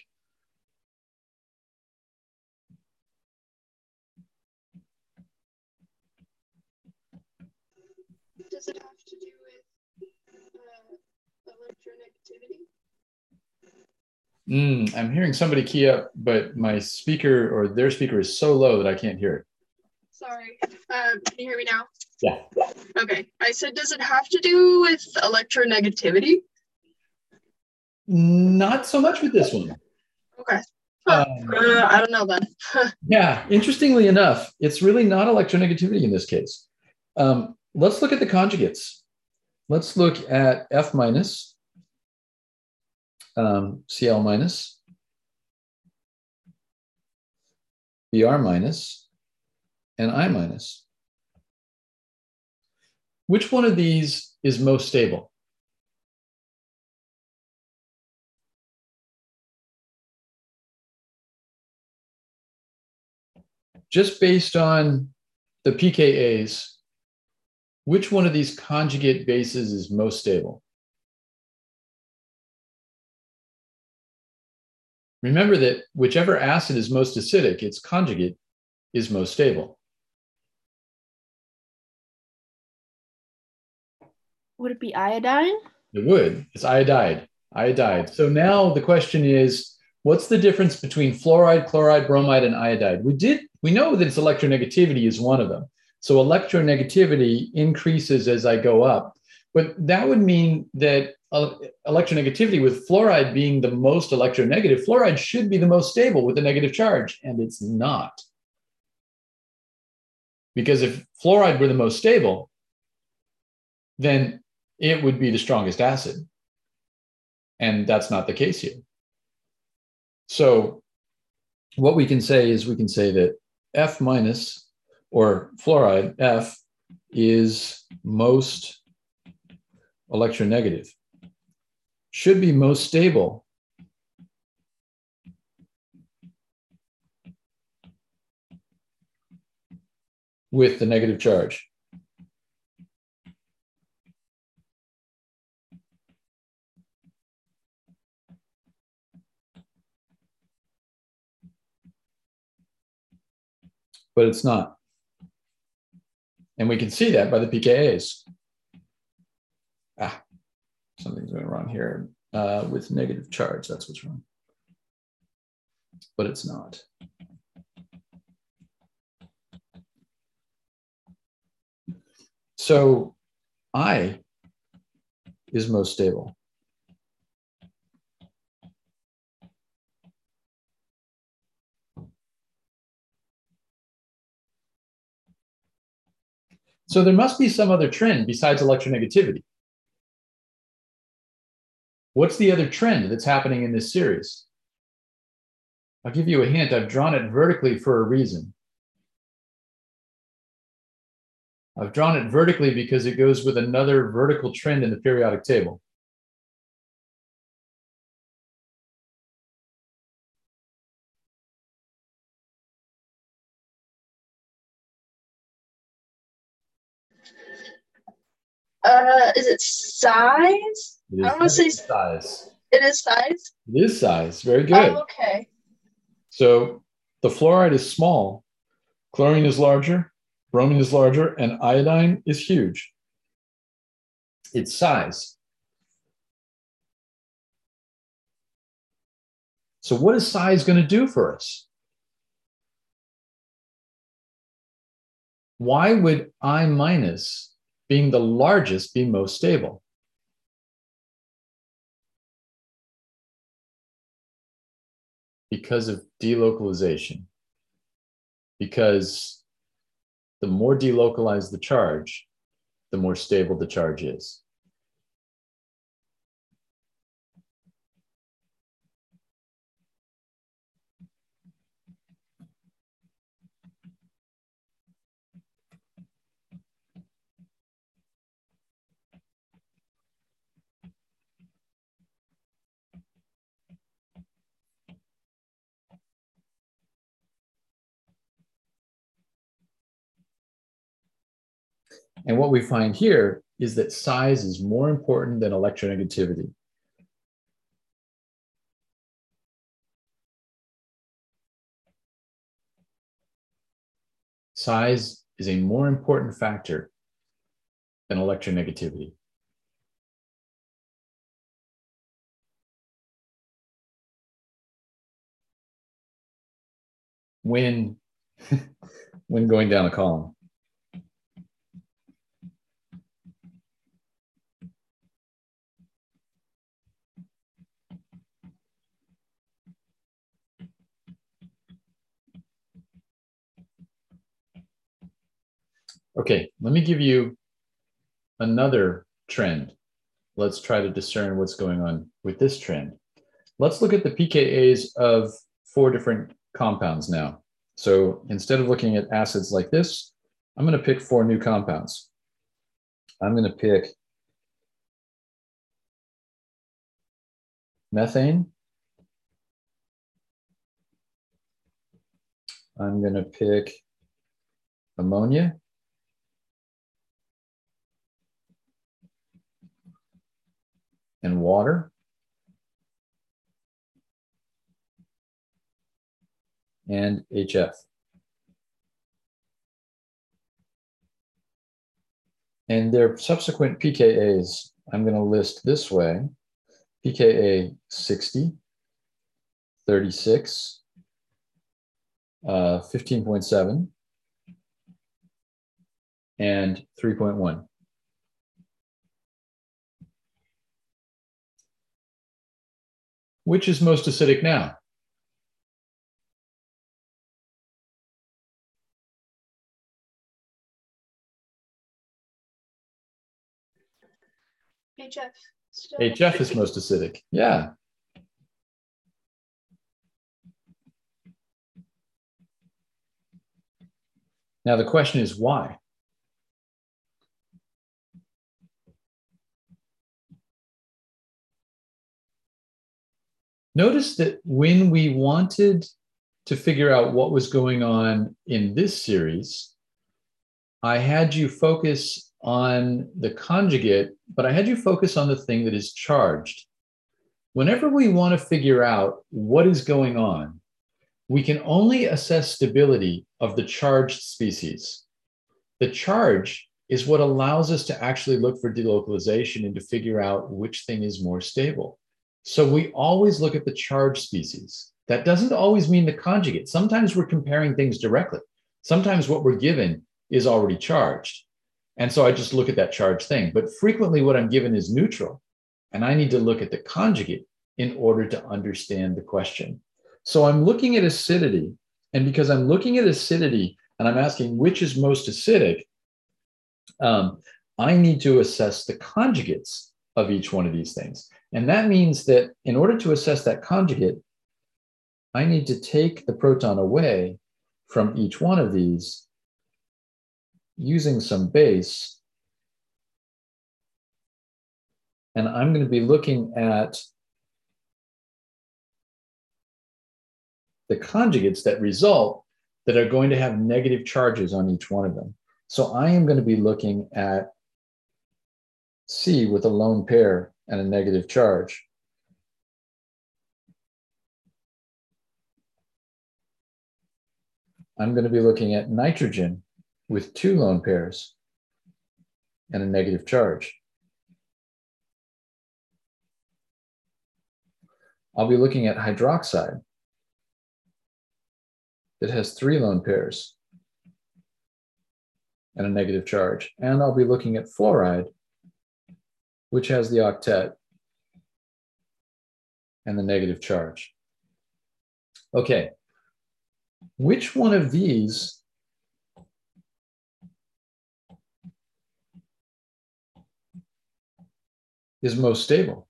Does it have to do with uh, electronegativity? Mm, I'm hearing somebody key up, but my speaker or their speaker is so low that I can't hear it. Sorry. Uh, can you hear me now? Yeah. Okay. I said, does it have to do with electronegativity? Not so much with this one. Okay. Huh. Um, uh, I don't know then. yeah, interestingly enough, it's really not electronegativity in this case. Um, let's look at the conjugates. Let's look at F minus, um, Cl minus, Br minus, and I minus. Which one of these is most stable? Just based on the P K As, which one of these conjugate bases is most stable? Remember that whichever acid is most acidic, its conjugate is most stable. Would it be iodine? It would. It's iodide. Iodide. So now the question is, what's the difference between fluoride, chloride, bromide, and iodide? We did. We know that its electronegativity is one of them. So electronegativity increases as I go up, but that would mean that uh, electronegativity, with fluoride being the most electronegative, fluoride should be the most stable with a negative charge, and it's not. Because if fluoride were the most stable, then it would be the strongest acid. And that's not the case here. So what we can say is we can say that F minus, or fluoride, F, is most electronegative, should be most stable with the negative charge. But it's not. And we can see that by the pKa's. Ah, something's going wrong here uh, with negative charge. That's what's wrong. But it's not. So I is most stable. So there must be some other trend besides electronegativity. What's the other trend that's happening in this series? I'll give you a hint. I've drawn it vertically for a reason. I've drawn it vertically because it goes with another vertical trend in the periodic table. Uh, is it size? It is I want to say size. It is size? It is size. Very good. Oh, okay. So the fluoride is small, chlorine is larger, bromine is larger, and iodine is huge. It's size. So what is size going to do for us? Why would I minus, being the largest, be most stable? Because of delocalization. Because the more delocalized the charge, the more stable the charge is. And what we find here is that size is more important than electronegativity. Size is a more important factor than electronegativity. When, when going down a column. Okay, let me give you another trend. Let's try to discern what's going on with this trend. Let's look at the pKa's of four different compounds now. So instead of looking at acids like this, I'm going to pick four new compounds. I'm going to pick methane. I'm going to pick ammonia. And water. And H F. And their subsequent pKa's, I'm going to list this way: pKa sixty, thirty-six, uh, fifteen point seven, and three point one. Which is most acidic now? H F. Still. H F is most acidic. Yeah. Now the question is why? Notice that when we wanted to figure out what was going on in this series, I had you focus on the conjugate, but I had you focus on the thing that is charged. Whenever we want to figure out what is going on, we can only assess stability of the charged species. The charge is what allows us to actually look for delocalization and to figure out which thing is more stable. So we always look at the charge species. That doesn't always mean the conjugate. Sometimes we're comparing things directly. Sometimes what we're given is already charged. And so I just look at that charged thing. But frequently what I'm given is neutral. And I need to look at the conjugate in order to understand the question. So I'm looking at acidity. And because I'm looking at acidity and I'm asking which is most acidic, um, I need to assess the conjugates of each one of these things. And that means that in order to assess that conjugate, I need to take the proton away from each one of these using some base. And I'm going to be looking at the conjugates that result that are going to have negative charges on each one of them. So I am going to be looking at C with a lone pair and a negative charge. I'm going to be looking at nitrogen with two lone pairs and a negative charge. I'll be looking at hydroxide that has three lone pairs and a negative charge. And I'll be looking at fluoride, which has the octet and the negative charge. Okay, which one of these is most stable?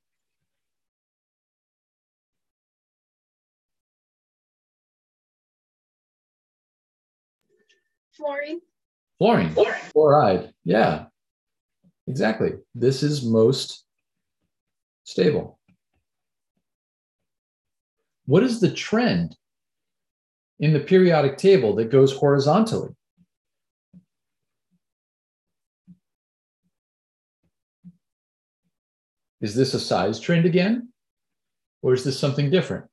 Fluorine. Fluorine, fluoride, yeah, exactly. This is most stable. What is the trend in the periodic table that goes horizontally? Is this a size trend again? Or is this something different?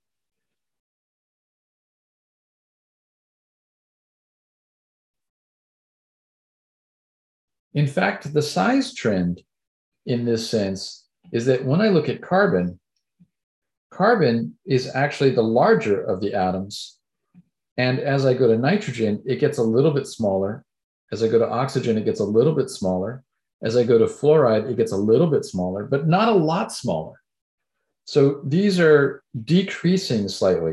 In fact, the size trend in this sense is that when I look at carbon, carbon is actually the larger of the atoms. And as I go to nitrogen, it gets a little bit smaller. As I go to oxygen, it gets a little bit smaller. As I go to fluoride, it gets a little bit smaller, but not a lot smaller. So these are decreasing slightly.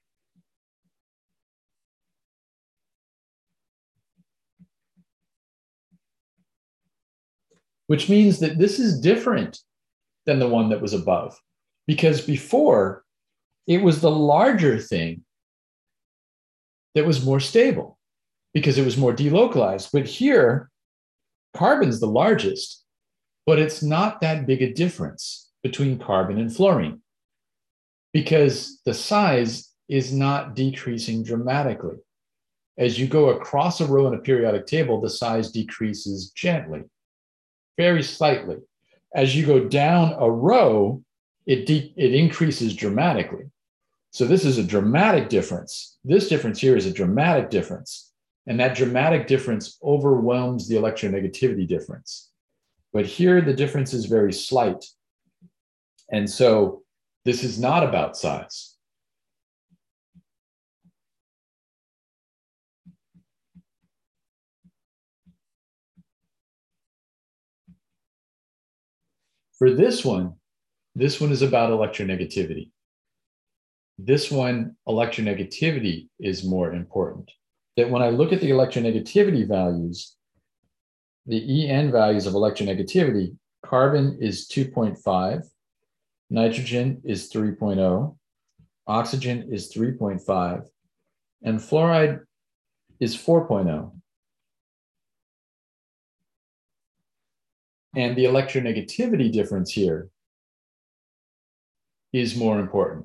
Which means that this is different than the one that was above. Because before, it was the larger thing that was more stable because it was more delocalized. But here, carbon's the largest, but it's not that big a difference between carbon and fluorine because the size is not decreasing dramatically. As you go across a row in a periodic table, the size decreases gently, very slightly. As you go down a row, it, it increases dramatically. So this is a dramatic difference. This difference here is a dramatic difference. And that dramatic difference overwhelms the electronegativity difference. But here, the difference is very slight. And so this is not about size. For this one, this one is about electronegativity. This one, electronegativity is more important. That when I look at the electronegativity values, the E N values of electronegativity, carbon is two point five, nitrogen is three point zero, oxygen is three point five, and fluoride is four point zero. And the electronegativity difference here is more important.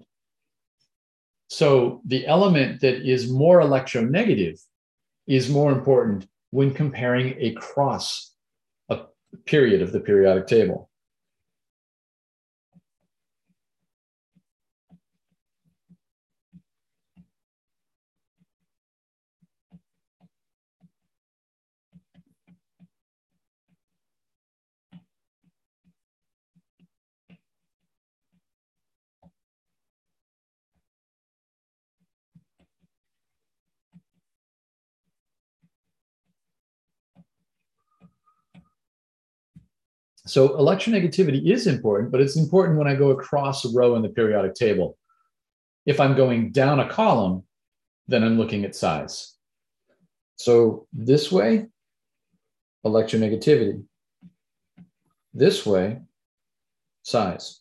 So the element that is more electronegative is more important when comparing across a period of the periodic table. So electronegativity is important, but it's important when I go across a row in the periodic table. If I'm going down a column, then I'm looking at size. So this way, electronegativity. This way, size.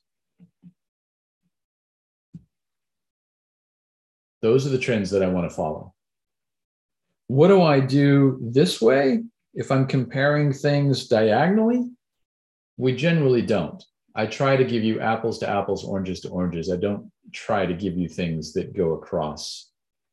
Those are the trends that I want to follow. What do I do this way? If I'm comparing things diagonally, we generally don't. I try to give you apples to apples, oranges to oranges. I don't try to give you things that go across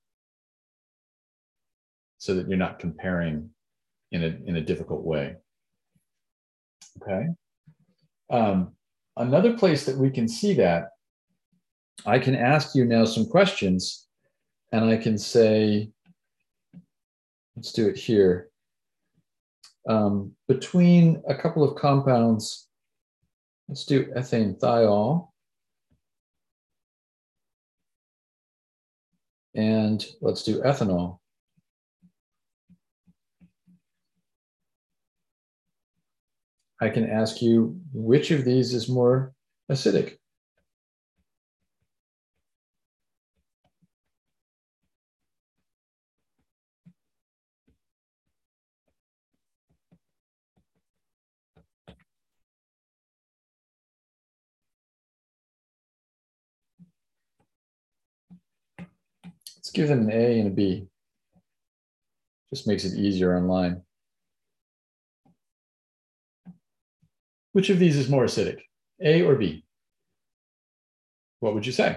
so that you're not comparing in a, in a difficult way. Okay. Um, another place that we can see that, I can ask you now some questions and I can say, let's do it here. Um, between a couple of compounds, let's do ethane thiol and let's do ethanol. I can ask you which of these is more acidic. Let's give them an A and a B. Just makes it easier online. Which of these is more acidic, A or B? What would you say?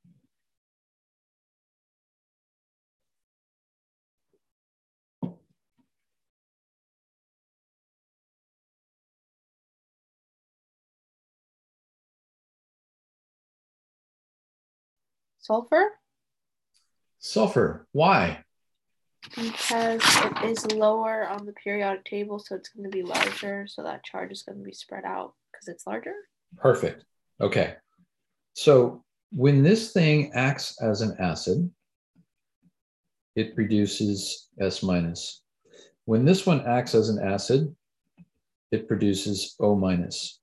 Sulfur? Sulfur. Why? Because it is lower on the periodic table, so it's going to be larger, so that charge is going to be spread out because it's larger. Perfect. Okay. So when this thing acts as an acid, it produces S minus. When this one acts as an acid, it produces O minus.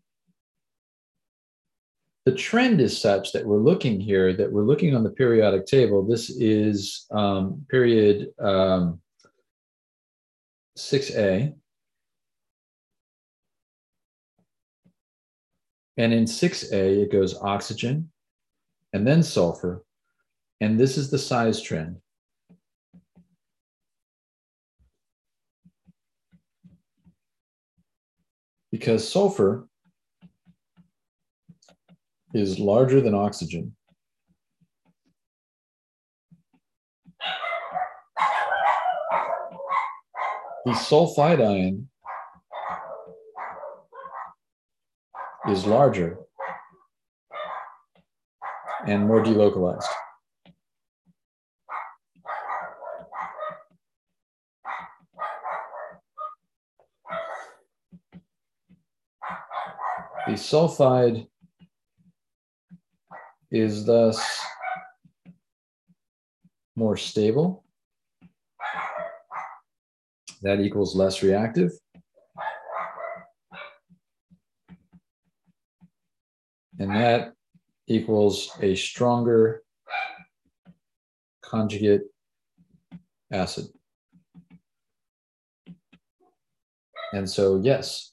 The trend is such that we're looking here, that we're looking on the periodic table. This is um, period um, six A. And in six A, it goes oxygen and then sulfur. And this is the size trend. Because sulfur is larger than oxygen. The sulfide ion is larger and more delocalized. The sulfide is thus more stable. That equals less reactive. And that equals a stronger conjugate acid. And so, yes,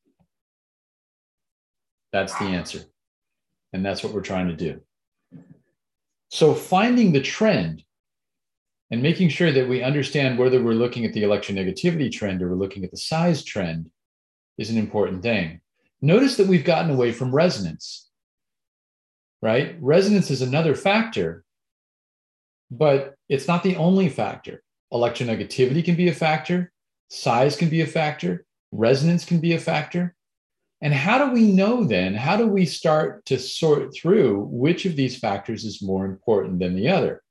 that's the answer. And that's what we're trying to do. So finding the trend and making sure that we understand whether we're looking at the electronegativity trend or we're looking at the size trend is an important thing. Notice that we've gotten away from resonance, right? Resonance is another factor, but it's not the only factor. Electronegativity can be a factor, size can be a factor, resonance can be a factor. And how do we know then, how do we start to sort through which of these factors is more important than the other?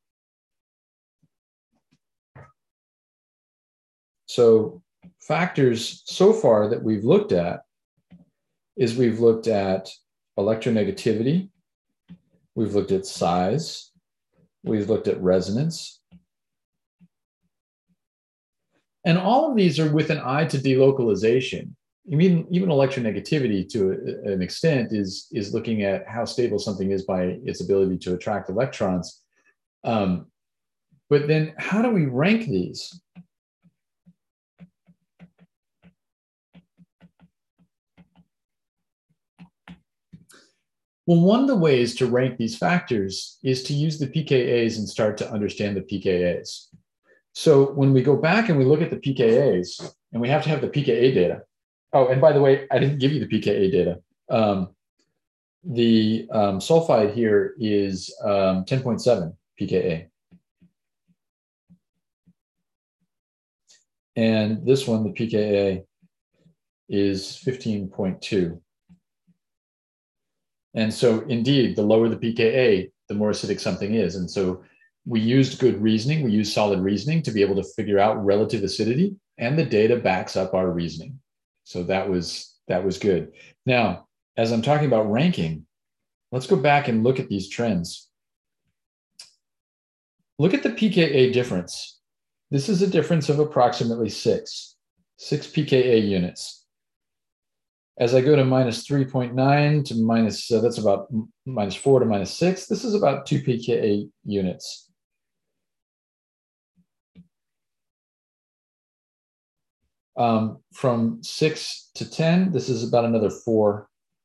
So factors so far that we've looked at is we've looked at electronegativity, we've looked at size, we've looked at resonance. And all of these are with an eye to delocalization. even, even electronegativity to a, an extent is, is looking at how stable something is by its ability to attract electrons. Um, but then how do we rank these? Well, one of the ways to rank these factors is to use the P K As and start to understand the P K As. So when we go back and we look at the P K As, and we have to have the P K A data. Oh, and by the way, I didn't give you the P K A data. Um, the um, sulfide here is um, ten point seven P K A. And this one, the P K A, is fifteen point two. And so indeed, the lower the P K A, the more acidic something is. And so we used good reasoning, we used solid reasoning to be able to figure out relative acidity, and the data backs up our reasoning. So that was, that was good. Now, as I'm talking about ranking, let's go back and look at these trends. Look at the P K A difference. This is a difference of approximately six, six P K A units. As I go to minus three point nine to minus, uh, that's about minus four to minus six, this is about two P K A units. Um, from six to ten, this is about another four.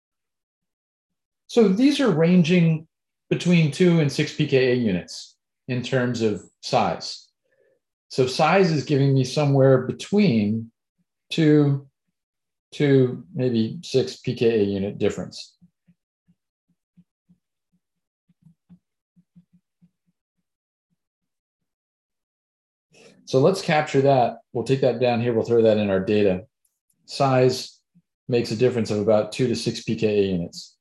So these are ranging between two and six P K A units in terms of size. So size is giving me somewhere between two to maybe six P K A unit difference. So let's capture that. We'll take that down here. We'll throw that in our data. Size makes a difference of about two to six P K A units.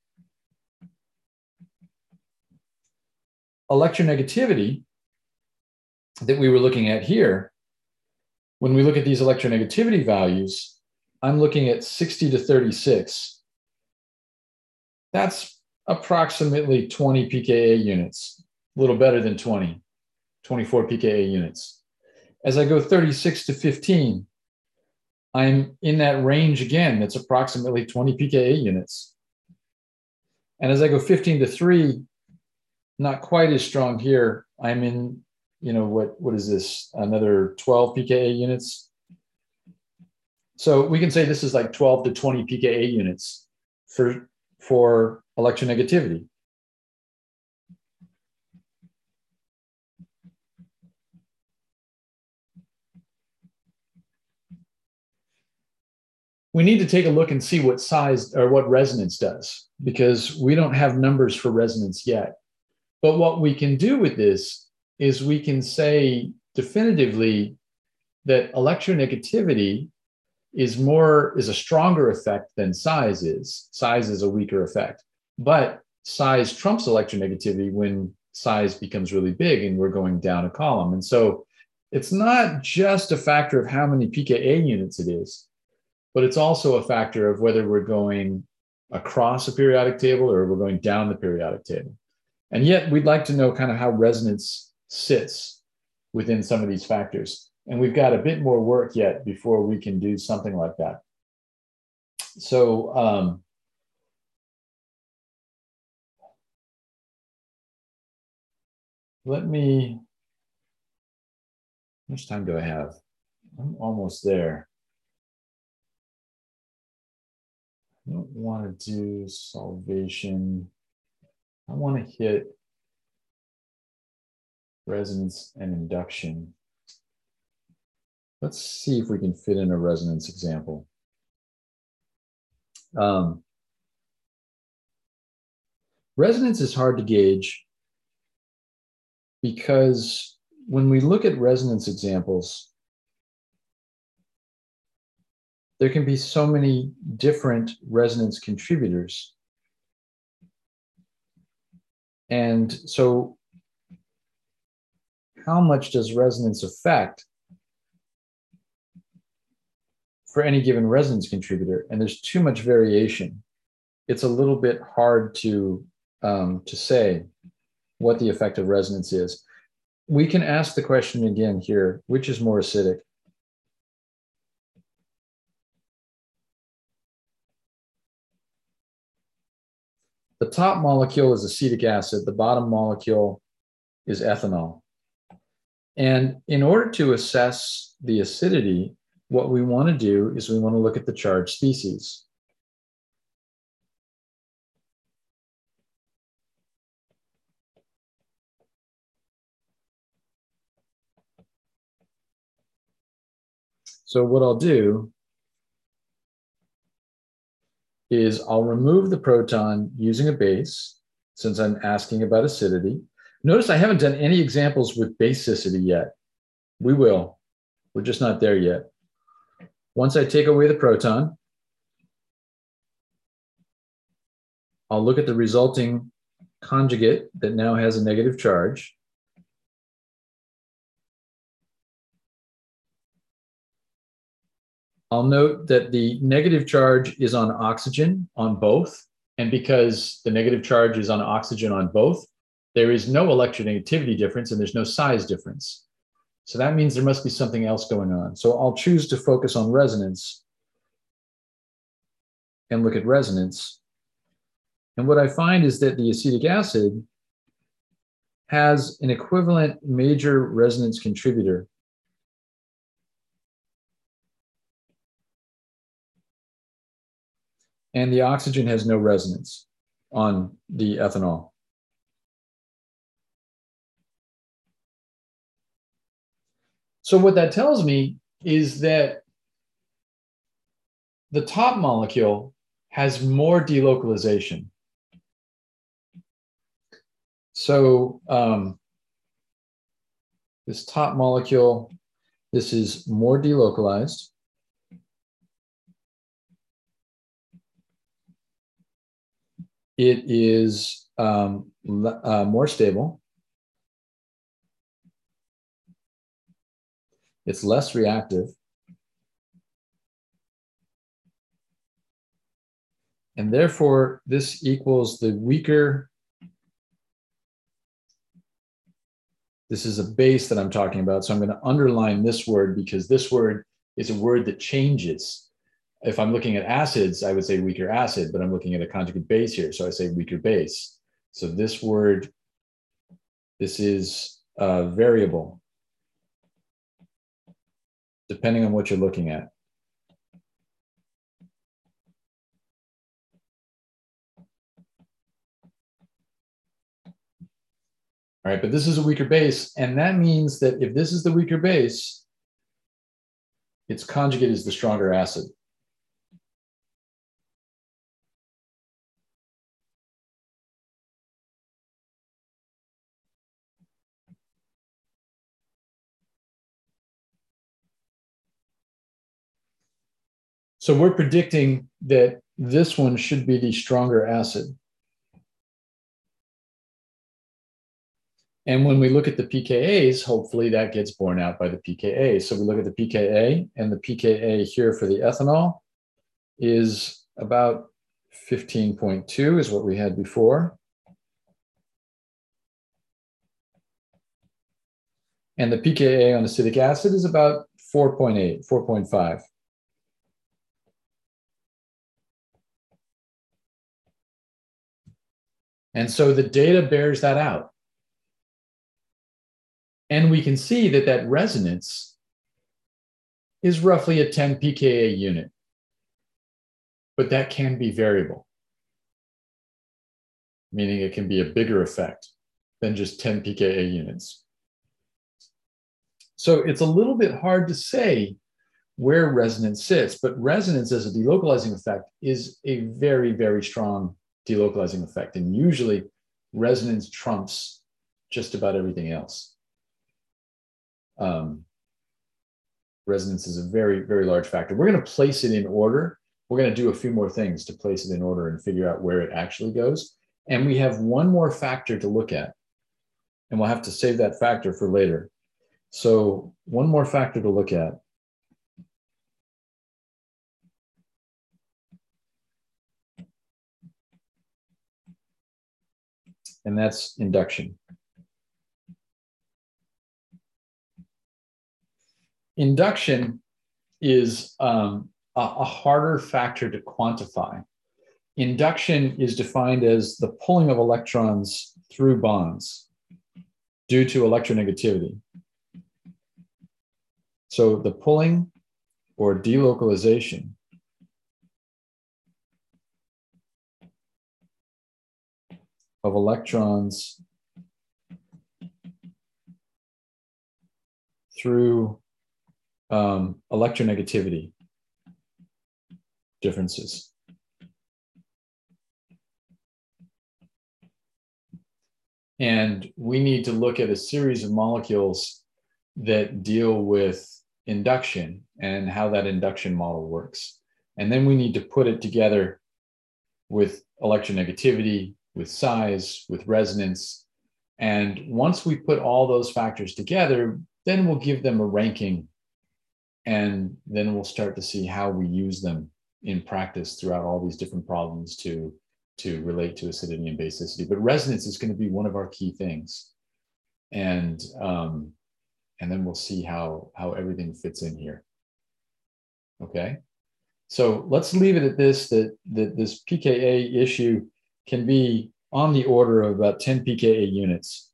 Electronegativity that we were looking at here, when we look at these electronegativity values, I'm looking at sixty to thirty-six. That's approximately twenty P K A units, a little better than twenty, twenty-four P K A units. As I go thirty-six to fifteen, I'm in that range again, that's approximately twenty P K A units. And as I go fifteen to three, not quite as strong here. I'm in, you know, what, what is this? Another twelve P K A units. So we can say this is like twelve to twenty P K A units for, for electronegativity. We need to take a look and see what size or what resonance does, because we don't have numbers for resonance yet. But what we can do with this is we can say definitively that electronegativity is more, is a stronger effect than size is. Size is a weaker effect, but size trumps electronegativity when size becomes really big and we're going down a column. And so it's not just a factor of how many P K A units it is, but it's also a factor of whether we're going across a periodic table or we're going down the periodic table. And yet we'd like to know kind of how resonance sits within some of these factors. And we've got a bit more work yet before we can do something like that. So um, let me, how much time do I have? I'm almost there. I don't want to do solvation. I want to hit resonance and induction. Let's see if we can fit in a resonance example. Um, resonance is hard to gauge because when we look at resonance examples, there can be so many different resonance contributors. And so how much does resonance affect for any given resonance contributor? And there's too much variation. It's a little bit hard to, um, to say what the effect of resonance is. We can ask the question again here, which is more acidic? The top molecule is acetic acid. The bottom molecule is ethanol. And in order to assess the acidity, what we want to do is we want to look at the charged species. So what I'll do is I'll remove the proton using a base, since I'm asking about acidity. Notice I haven't done any examples with basicity yet. We will. We're just not there yet. Once I take away the proton, I'll look at the resulting conjugate that now has a negative charge. I'll note that the negative charge is on oxygen on both. And because the negative charge is on oxygen on both, there is no electronegativity difference and there's no size difference. So that means there must be something else going on. So I'll choose to focus on resonance and look at resonance. And what I find is that the acetic acid has an equivalent major resonance contributor. And the oxygen has no resonance on the ethanol. So what that tells me is that the top molecule has more delocalization. So um, this top molecule, this is more delocalized. It is um, uh, more stable. It's less reactive. And therefore, this equals the weaker. This is a base that I'm talking about. So I'm going to underline this word because this word is a word that changes. If I'm looking at acids, I would say weaker acid, but I'm looking at a conjugate base here. So I say weaker base. So this word, this is uh, variable, depending on what you're looking at. All right, but this is a weaker base, and that means that if this is the weaker base, its conjugate is the stronger acid. So we're predicting that this one should be the stronger acid. And when we look at the pKa's, hopefully that gets borne out by the pKa. So we look at the pKa, and the pKa here for the ethanol is about fifteen point two is what we had before. And the pKa on acetic acid is about four point eight, four point five. And so the data bears that out. And we can see that that resonance is roughly a ten pKa unit. But that can be variable, meaning it can be a bigger effect than just ten pKa units. So it's a little bit hard to say where resonance sits, but resonance as a delocalizing effect is a very, very strong delocalizing effect. And usually resonance trumps just about everything else. Um, resonance is a very, very large factor. We're going to place it in order. We're going to do a few more things to place it in order and figure out where it actually goes. And we have one more factor to look at. And we'll have to save that factor for later. So one more factor to look at. And that's induction. Induction is um, a, a harder factor to quantify induction is defined as the pulling of electrons through bonds due to electronegativity. So the pulling or delocalization of electrons through um, electronegativity differences. And we need to look at a series of molecules that deal with induction and how that induction model works. And then we need to put it together with electronegativity, with size, with resonance. And once we put all those factors together, then we'll give them a ranking. And then we'll start to see how we use them in practice throughout all these different problems to, to relate to acidity and basicity. But resonance is going to be one of our key things. And, um, and then we'll see how, how everything fits in here. Okay. So let's leave it at this, that, that this P K A issue can be on the order of about ten P K A units.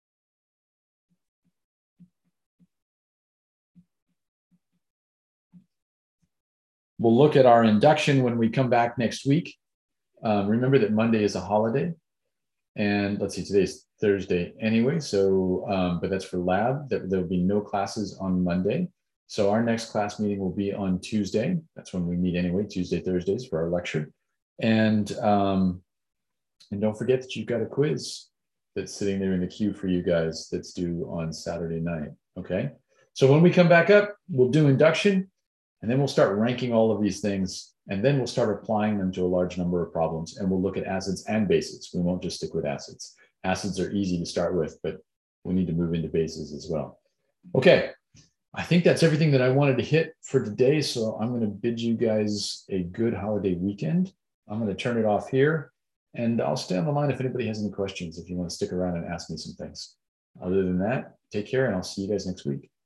We'll look at our induction when we come back next week. Um, remember that Monday is a holiday. And let's see, today's Thursday anyway. So, um, but that's for lab. There, there'll be no classes on Monday. So our next class meeting will be on Tuesday. That's when we meet anyway, Tuesday, Thursdays for our lecture. And, um, and don't forget that you've got a quiz that's sitting there in the queue for you guys that's due on Saturday night, okay? So when we come back up, we'll do induction, and then we'll start ranking all of these things, and then we'll start applying them to a large number of problems, and we'll look at acids and bases. We won't just stick with acids. Acids are easy to start with, but we need to move into bases as well. Okay, I think that's everything that I wanted to hit for today, so I'm going to bid you guys a good holiday weekend. I'm going to turn it off here, and I'll stay on the line if anybody has any questions, if you want to stick around and ask me some things. Other than that, take care, and I'll see you guys next week.